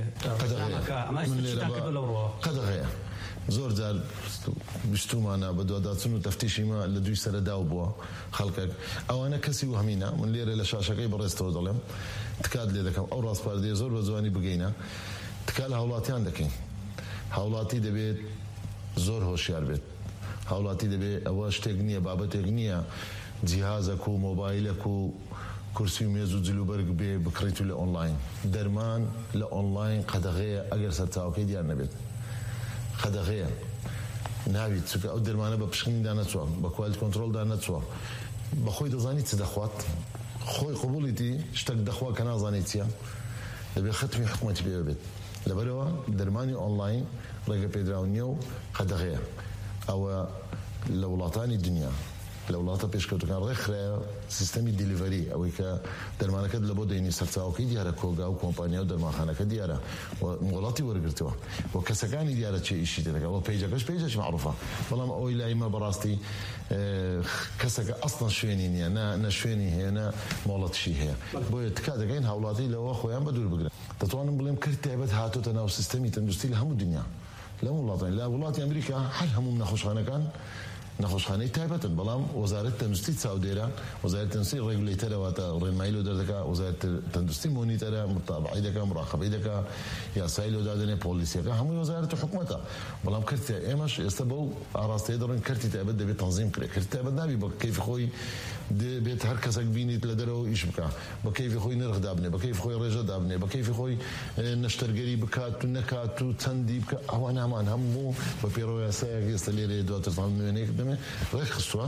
قەدەغەیە زۆر جار بیستومانە بە دوواداچون و تەفتیشیمە لە دوی سەرەداو بووە خەڵکێک ئەوانە کەسی وهمینە من لێرە لە شاشەکەی بەڕێستەوە دەڵێم تکات لێ دەکەم ئەو ڕاستپاردەیە زۆر بە جوانی بگەینە تکا لە هاوڵاتیان دەکەین. هاوڵاتی دەبێت زۆر هۆشیار بێت هاوڵاتی دەبێت ئەوە شتێک نییە بابەتێک نییە جیهازەک و مۆبایلەک و کورسی و مێز و جلوبەرگ بێ بکڕیت و لە ئۆنلاین دەرمان لە ئۆنلاین قەدەغەیە ئەگەر سەرچاوەکەی دیار نەبێت قەدەغەیە ناویت چکە ئەو دەرمانە بە پشکنیدا نەچوە بە کوالیتی کۆنتڕۆلدا نەچوە بەخۆی دەزانی چ دەخوات خۆی قبوڵیتی شتێک دەخوا کە نازانێت چییە دەبێت ختمی حکومەتی پێ بێت لبروا درماني أونلاين رجع بيدراونيو خدغيا أو لولاتاني الدنيا لولاتا پیشکەوتەکان ڕێکخراوە سیستەمی دیلیڤەری ئەوەی کە دەرمانەکەت لە بۆ دەینی سەرچاوەکەی دیارە کۆگا و کۆمپانیا و دەرمانخانەکە دیارە وڵاتی وەرگرتەوە و کەسەکانی دیارە چێ ئیشی دەکات و پیجەکەش پیجێکی معروفە بەڵام ئەوەی لای مە بەڕاستی کەسەکە ئەسڵەن شوێنی نییە نە شوێنی هەیە نە مۆڵەتشی هەیە بۆیە تکا دەکەین هاوڵاتی لەوە خۆیان بە دوور بگرن دەتوانم بڵێم کرد تایبەت هاتوتە ناو سیستەمی تەندروستی لە هەموو دنیا لە وڵاتانی لە وڵاتی ئەمریکا هەر هەموو نەخۆشخانەکان نەخۆشخانەی تایبەتن بەڵام وەزارەت تەندروستی چاودێرە وەزارەت تەندروستی ڕێگولیتەرەوەتە ڕێنمایی لۆ دەردەکا وەزارەت تەندروستی مۆنیتەرە متابعەی دەکا مراقەبەی دەکا یاسای لۆ دادەنێ پۆلیسیەکە هەمووی وەزارەت حکوومەتە بەڵام کردی ئێمەش ئێستا بەو ئاراستەیە دەڕێن کردی تایبەت دەبێت تەنزیم کرێ کردی تایبەت نابی بە کەیفی خۆی دەبێت هەر کەسێک بینیت لە دەرەوە ئیش بکە بە کەیفی خۆی نرخ دابنێ بە کەیفی خۆی ڕێژە دابنێ بە کەیفی خۆی نەشتەرگەری بکات و نەکات و چەندی بکە ئەوان هەمان هەموو بە پێڕۆی یاسایەک ئێستا لێرە دواتر نوێنەیەک دەمێ ڕێکخستووە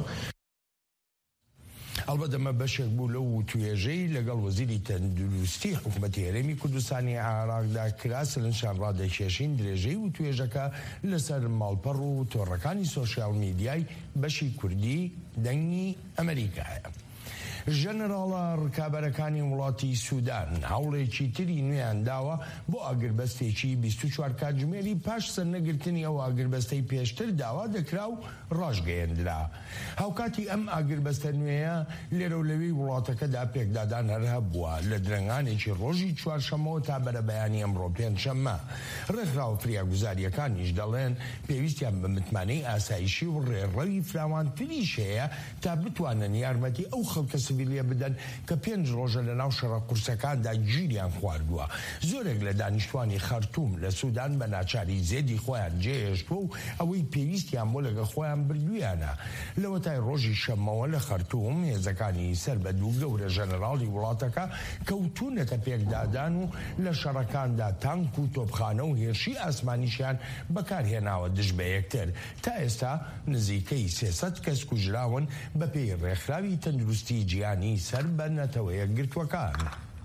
البته ما بەشێک بوو لەو توێژەی لەگەڵ وەزیری تەندروستی حکوومەتی هەرێمی کوردستانی عێراقدا کرا سەرنجشان ڕادەکێشین درێژەی و توێژەکە لەسەر ماڵپەڕ و تۆڕەکانی سۆشیال میدیای بەشی کوردی دەنگی ئەمریکایە. ژەنەراڵە ڕکابەرەکانی وڵاتی سوودان هەوڵێکی تری نوێیان داوە بۆ ئاگربەستێکی 24 کاتژمێری پاش سەرنەگرتنی ئەو ئاگربەستەی پێشتر داوا دەکرا و ڕاژگەیەندرا. هاوکاتی ئەم ئاگربەستە نوێیە لێرە و لەوەی وڵاتەکەدا پێکدادان هەر هەبووە لە درەنگانێکی ڕۆژی چوارشەمەوە تا بەرە بەیانی ئەمڕۆ پێنجشەممە. ڕێکخراوە فریاگوزاریەکانیش دەڵێن پێویستیان بە متمانەی ئاسایشی و ڕێڕەوی فراوانتریش هەیە تا بتوانن یارمەتی ئەو خەڵکە سیڤیلیە بدەن کە 5 ڕۆژە لە ناو شەڕە قورسەکاندا گیریان خواردووە. زۆرێک لە دانیشتوانی خەرتوم لە سوودان بە ناچاری زێدی خۆیان جێهێشتووە و ئەوەی پێویستیان بۆ لەگە خۆیان بردویانە. لەوە تای ڕۆژی شەمەوە لە خەرتوم هێزەکانی سەر بە دوو گەورە ژەنەراڵی وڵاتەکە کەوتونەتە پێکدادان و لە شەڕەکاندا تانک و تۆپخانە و هێرشی ئاسمانیشیان بەکارهێناوە دژ بە یەکتر. تا ئێستا نزیکەی 300 کەس کوژراون بە پێی ڕێکخراوی تەندروستی جیانی سەر بە نەتەوەیە گرتوەکان.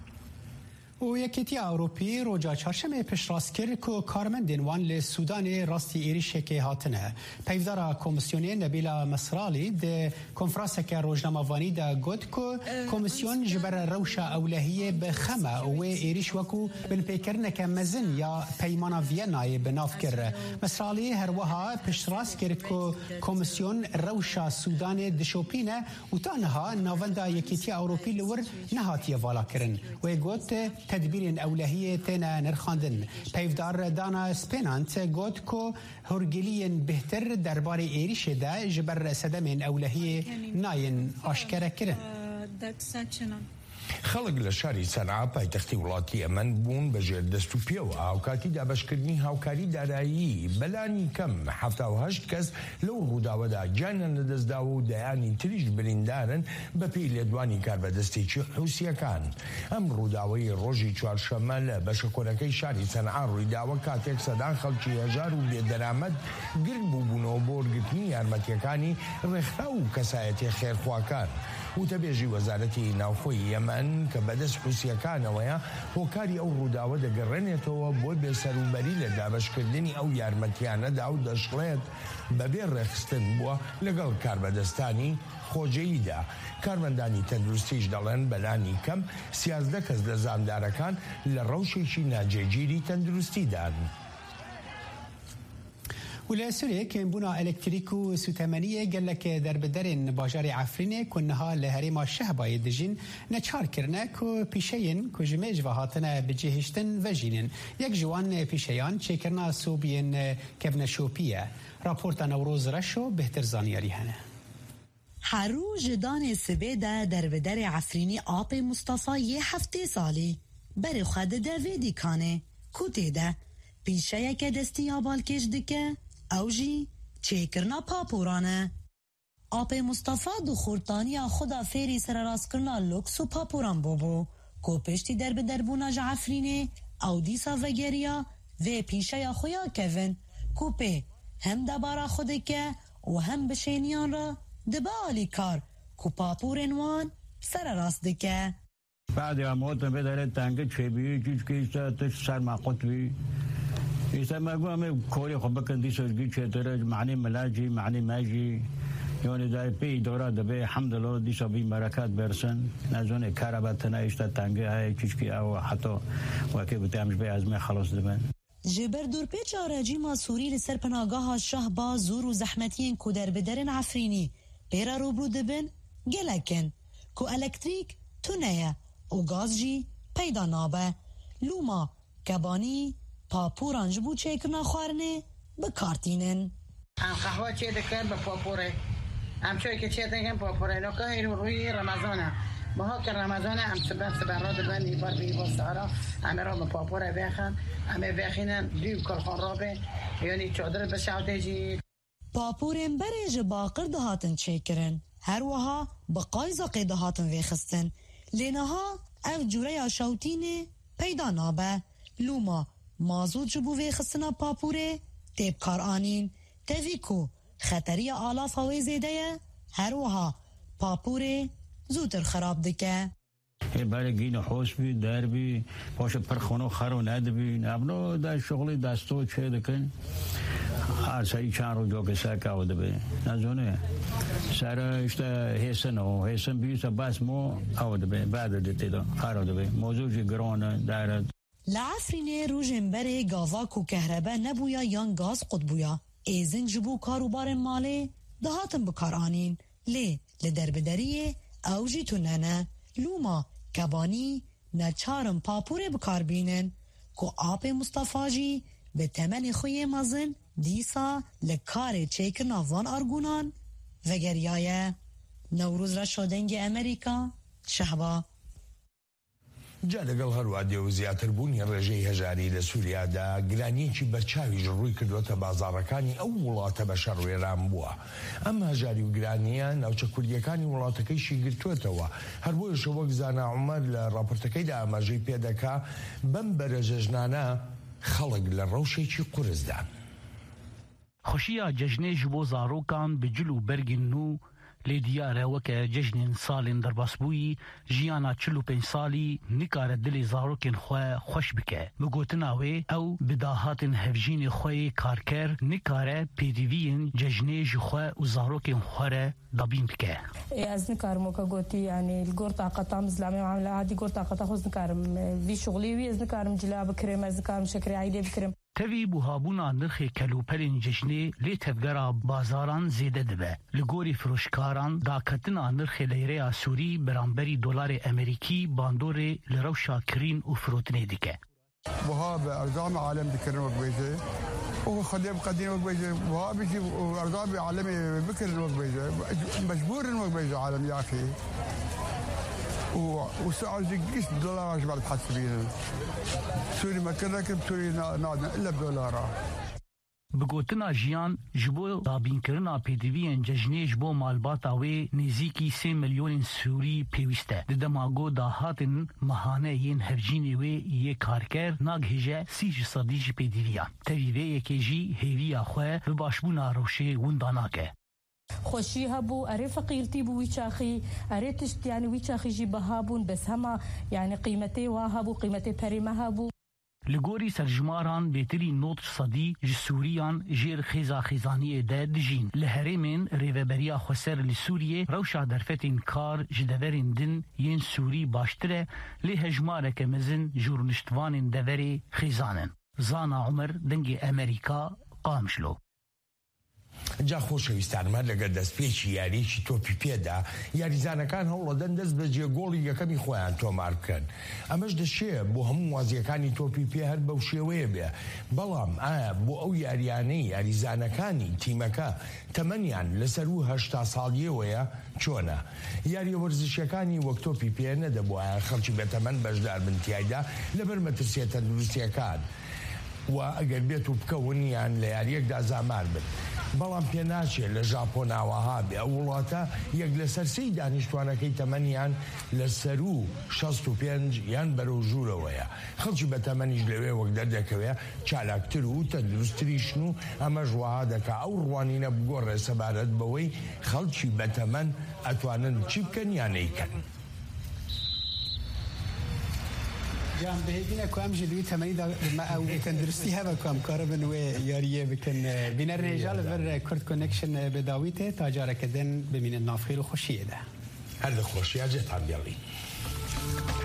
و یەکێتی ئەوروپی ڕۆژا چهارشەمێ پشتڕاست کرد کە کارمەندên wan li Sudanê rastî êrişekê hatine. Peyvdara Komisyonê Nebîla Mesralî di konferanseke rojnamavanî de got ku komisyon ji ber rewşa ewlehiyê bi xeme wê êriş wekû binpêkirineke mezin ya peymana Vyenayê bi nav kir. Mesralî her wiha piştrast kir ku komisyon rewşa Sudanê dişopîne û tanha navenda Yekîtiya Ewropî li wir nehatiye vala kirin. Wê got تدبیرên ewlehiyê têne nirxandin. Peyvdar dana Spênant got ku hûrgiliyên bêhtir derbarê êrişê de ji ber sedemên ewlehiyê nayên aşkere kirin. خەڵک لە شاری سەنعا پایتەختی وڵاتی ئەمەن بوون بەژێر دەست و پێوە هاوکاتی دابەشکردنی هاوکاری دارایی بەلانی کەم 78 کەس لەو ڕووداوەدا گیانیان لەدەستداوە و دەیانی تریش بریندارن بەپێی لێدوانی کاربەدەستێکی حوسیەکان. ئەم ڕووداوەی ڕۆژی چوارشەممە لە بەشە کۆنەکەی شاری سەنعا ڕوویداوە کاتێک سەدان خەڵکی هەژار و بێدەرامەت گرت بووبوونەوە بۆ وەرگرتنی یارمەتیەکانی ڕێکخراو و کەسایەتی خێرخواکان. وتەبێژی وەزارەتی ناوخۆی یەمەن کە بەدەست حوسیەکانەوەیە هۆکاری ئەو ڕووداوە دەگەڕێنێتەوە بۆ بێسەروبەری لە دابەشکردنی ئەو یارمەتیانەدا و دەشڵێت بەبێ ڕێخستن بووە لەگەڵ کاربەدەستانی خۆجەییدا. کارمەندانی تەندروستیش دەڵێن بەلانی کەم 13 کەس لە زاندارەکان لە ڕەوشێکی ناجێگیری تەندروستیدان. ولی سوریه که بنا الکتریک و سوتمنیه گلک در بدرین باجار عفرینه کنها لهرما شهبای دجین نچار کرنه که پیشین که جمعج و هاتنه بجهشتن و جینن. یک جوان پیشیان چه کرنا صوبین کبن شوپیه. راپورت نوروز رشو بهتر زانیاری هنه. هرو جدان سبیده در بدر عفرینی آب مصطفی یه هفته سالی بری خود دویدی کانه کوته ده پیشه که دستی آبال کش دکه اوجی چیکرنا پاپورانه. آب مصطفی دو خورتانی خدا فیری سر راست کرنا لکس و پاپوران بابو کو پشتی در به دربونا جعفرینه او دیسا وگریا و پیشه خویا کون کوپه هم دبارا خوده که و هم بشینیان را دبالی کار کو پاپورن وان سر راست دکه. بعد اموتن بداره تنگ چبی چیز که سر ما قطبی ایسا ما گم کوری خب بکندی سوزگی چطور معنی ملاجی معنی ماجی یعنی دای پی دورا دبی الحمدلله دیشا بی برکات برسن نزونه کارباتنا ایشتا تنگ های چیز که او حتی وکی بتامش بی ازمه خلاص دبن جبر دورپیچ رژیم سوری لسر پناگاه شهباز زور و زحمتین کو در بدرن عفرینی پیرا روبرو دبن گلکن کو الکتریک تونیه و گاز جی پیدا نابه لوما کبانی پاپوران جبو چیکرنا خوارنه بکارتینن هم قهوه چه دکن به پاپوره هم چای که چه دکن پاپوره نو که روی رمضانه ما که رمضان هم سبب را دبن ایبار بی باسارا همه را به پاپوره بخن همه بخینن دیو کلخان را به یعنی چادر بشعوده جی پاپورن برج باقر دهاتن چیکرن هر وها بقایزا قیدهاتن ویخستن لینها اف جوره شوتینه پیدا نابه لوما مازود جبو ویخستنا پاپوره تیب کار آنین تفیکو خطری آلاف هوی زیده هر وها پاپوره زودتر خراب دکه برگین حوش بی در بی پاش پرخونو خرو ند بی نبنو در شغلی دستو چه دکن سری چند رو جو که سرکه آوده بی نزونه سر اشتا حسن بیسا بس مو آوده بی بعد دیتی دا خر آوده بی موضوع جی گرانه دارد لعفرینه روژنبره گاواک و کهربه نبویا یان گاز قد بویا ایزن جبو کاروبار ماله دهاتن بکار آنین لدربدریه اوجی توننه لوما کبانی نچارم پاپوره بکار بینن که آب مصطفی جی به تمن خوی مزن دیسا لکار چیکن آوان آرگونان وگریایه نوروز را شدنگ امریکا شهبا جا لەگەڵ هەروادێ و زیاتربوونی ڕێژەی هەژاری لە سووریادا گرانیەکی بەرچاویش ڕووی کردوتە بازاڕەکانی ئەو وڵاتە بە شەڕوێران بووە. ئەم هەژاری و گرانیە ناوچە کوردیەکانی وڵاتەکەیشی گرتوێتەوە. هەر بۆیش وەک زانا عومەر لە ڕاپۆرتەکەیدا ئاماژەی پێدەکا بەم بەرەجەژنانە خەڵک لە ڕەوشێکی قورسدان. خوشیە جەژنێ ji بۆ زارۆکان bi cil û bergên nû lê diyar e weke cejnên salên derbasbûyî jiyana 45 salî nikare dilê zarokên xwe xweş bike. Bi gotina wê ew bi dahatên hevjînê xwe yê karker nikare pêdiviyên cejnê ji xwe û zarokên xwe re dabîn bike. Ez nikarim weke gotî yanî li gor taqeta min zilamê mamle adî gor taqeta xwe ez nikarim vî şuxlî wî ez nikarim cila bikirim ez nikarim şekerê eydê bikirim. Tevî buhabûna nirxê kelûperên cejnê lê tevgera bazaran zêde dibe. Li gorî firoşkaran daketina nirxê leyreya Sûrî beramberî dolarê Amerîkî bandorê li rewşa kirîn û firotinê dike. Buha bi erzamê alem dikirin wek bêje û xwedê biqedîn wek bêje buha bîjî erzamê alemê bikirin wek bêje mecbûrin wek bêje alem yakî وسعر قيس دولار بعد حسبين سوري ما كان راكب سوري نادنا الا بدولار بگوتنا جیان جبو دابینکرنا پێدیویên cejnê ji bo malbata wê nêzîkî 3 milyonên Sûrî pêwîst e. Di demago dahatên mehane yên hevjînê wê yê karker naghêje 30 sedî ji pêdîviyan. Tevî vê yekê jî hêviya xwe bi başbûna rewşê winda nake. خوشی هبو اره فقیرتی بو ویچاخی اره تشت یعنی ویچاخی جی بهابون بس هما یعنی قیمتی واهبو قیمتی پریمه هبو لگوری سرجماران بیتری نوت صدی ج سوریان جیر خیزا خیزانی ده دجین لهرمین ریوبریا خسر لسوریه روشا درفتین کار جدورین دن ین سوری باشتره لی هجماره که مزن جورنشتوانین دوری خیزانن. زانا عمر دنگ امریکا قامشلو. جا خۆشەویستانمان لەگەر دەستپێکی یاریی تۆپی پێدا یاریزانەکان هەوڵەدەن دەست بە جێگۆڵی یەکەمی خۆیان تۆمار بکەن. ئەمەش دەشێ بۆ هەموو وازیەکانی تۆپی پێ هەر بەو شێوەیە بێ. بەڵام ئایا بۆ ئەو یاریانەی یاریزانەکانی تیمەکە تەمەنیان لەسەر و 80 ساڵیەوەیە چۆنە؟ یاریە وەرزشیەکانی وەک تۆپی پێ نەدەبوایە خەڵکی بەتەمەن بەشدار بن تیایدا لەبەر مەترسیە تەندروستیەکان و ئەگەر بێت و بکەون یان لە یاریەکدا زامار بن. بەڵام پێ ناچێت لە ژاپۆناوەها بێ ئەو وڵاتە یەک لە سەرسەی دانیشتوانەکەی تەمەنیان لەسەر و 65 یان بەرەو ژوورەوەیە. خەڵکی بە تەمەنیش لەوێ وەک دەردەکەوێ چالاکتر و تەندروستریشن و ئەمەش وەها دەکا ئەو ڕوانینە بگۆڕێ سەبارەت بەوەی خەڵکی بە تەمەن ئەتوانن چی بکەن یان نەیکەن. جام بهدينا كم جدوي تمني دا ما أو تندرستي هذا كم كاربن وياريه بكن بين الرجال بر كورت كونكشن بداويته تاجر كدن بمن النافخير وخشية ده هذا خوشي أجت عبد الله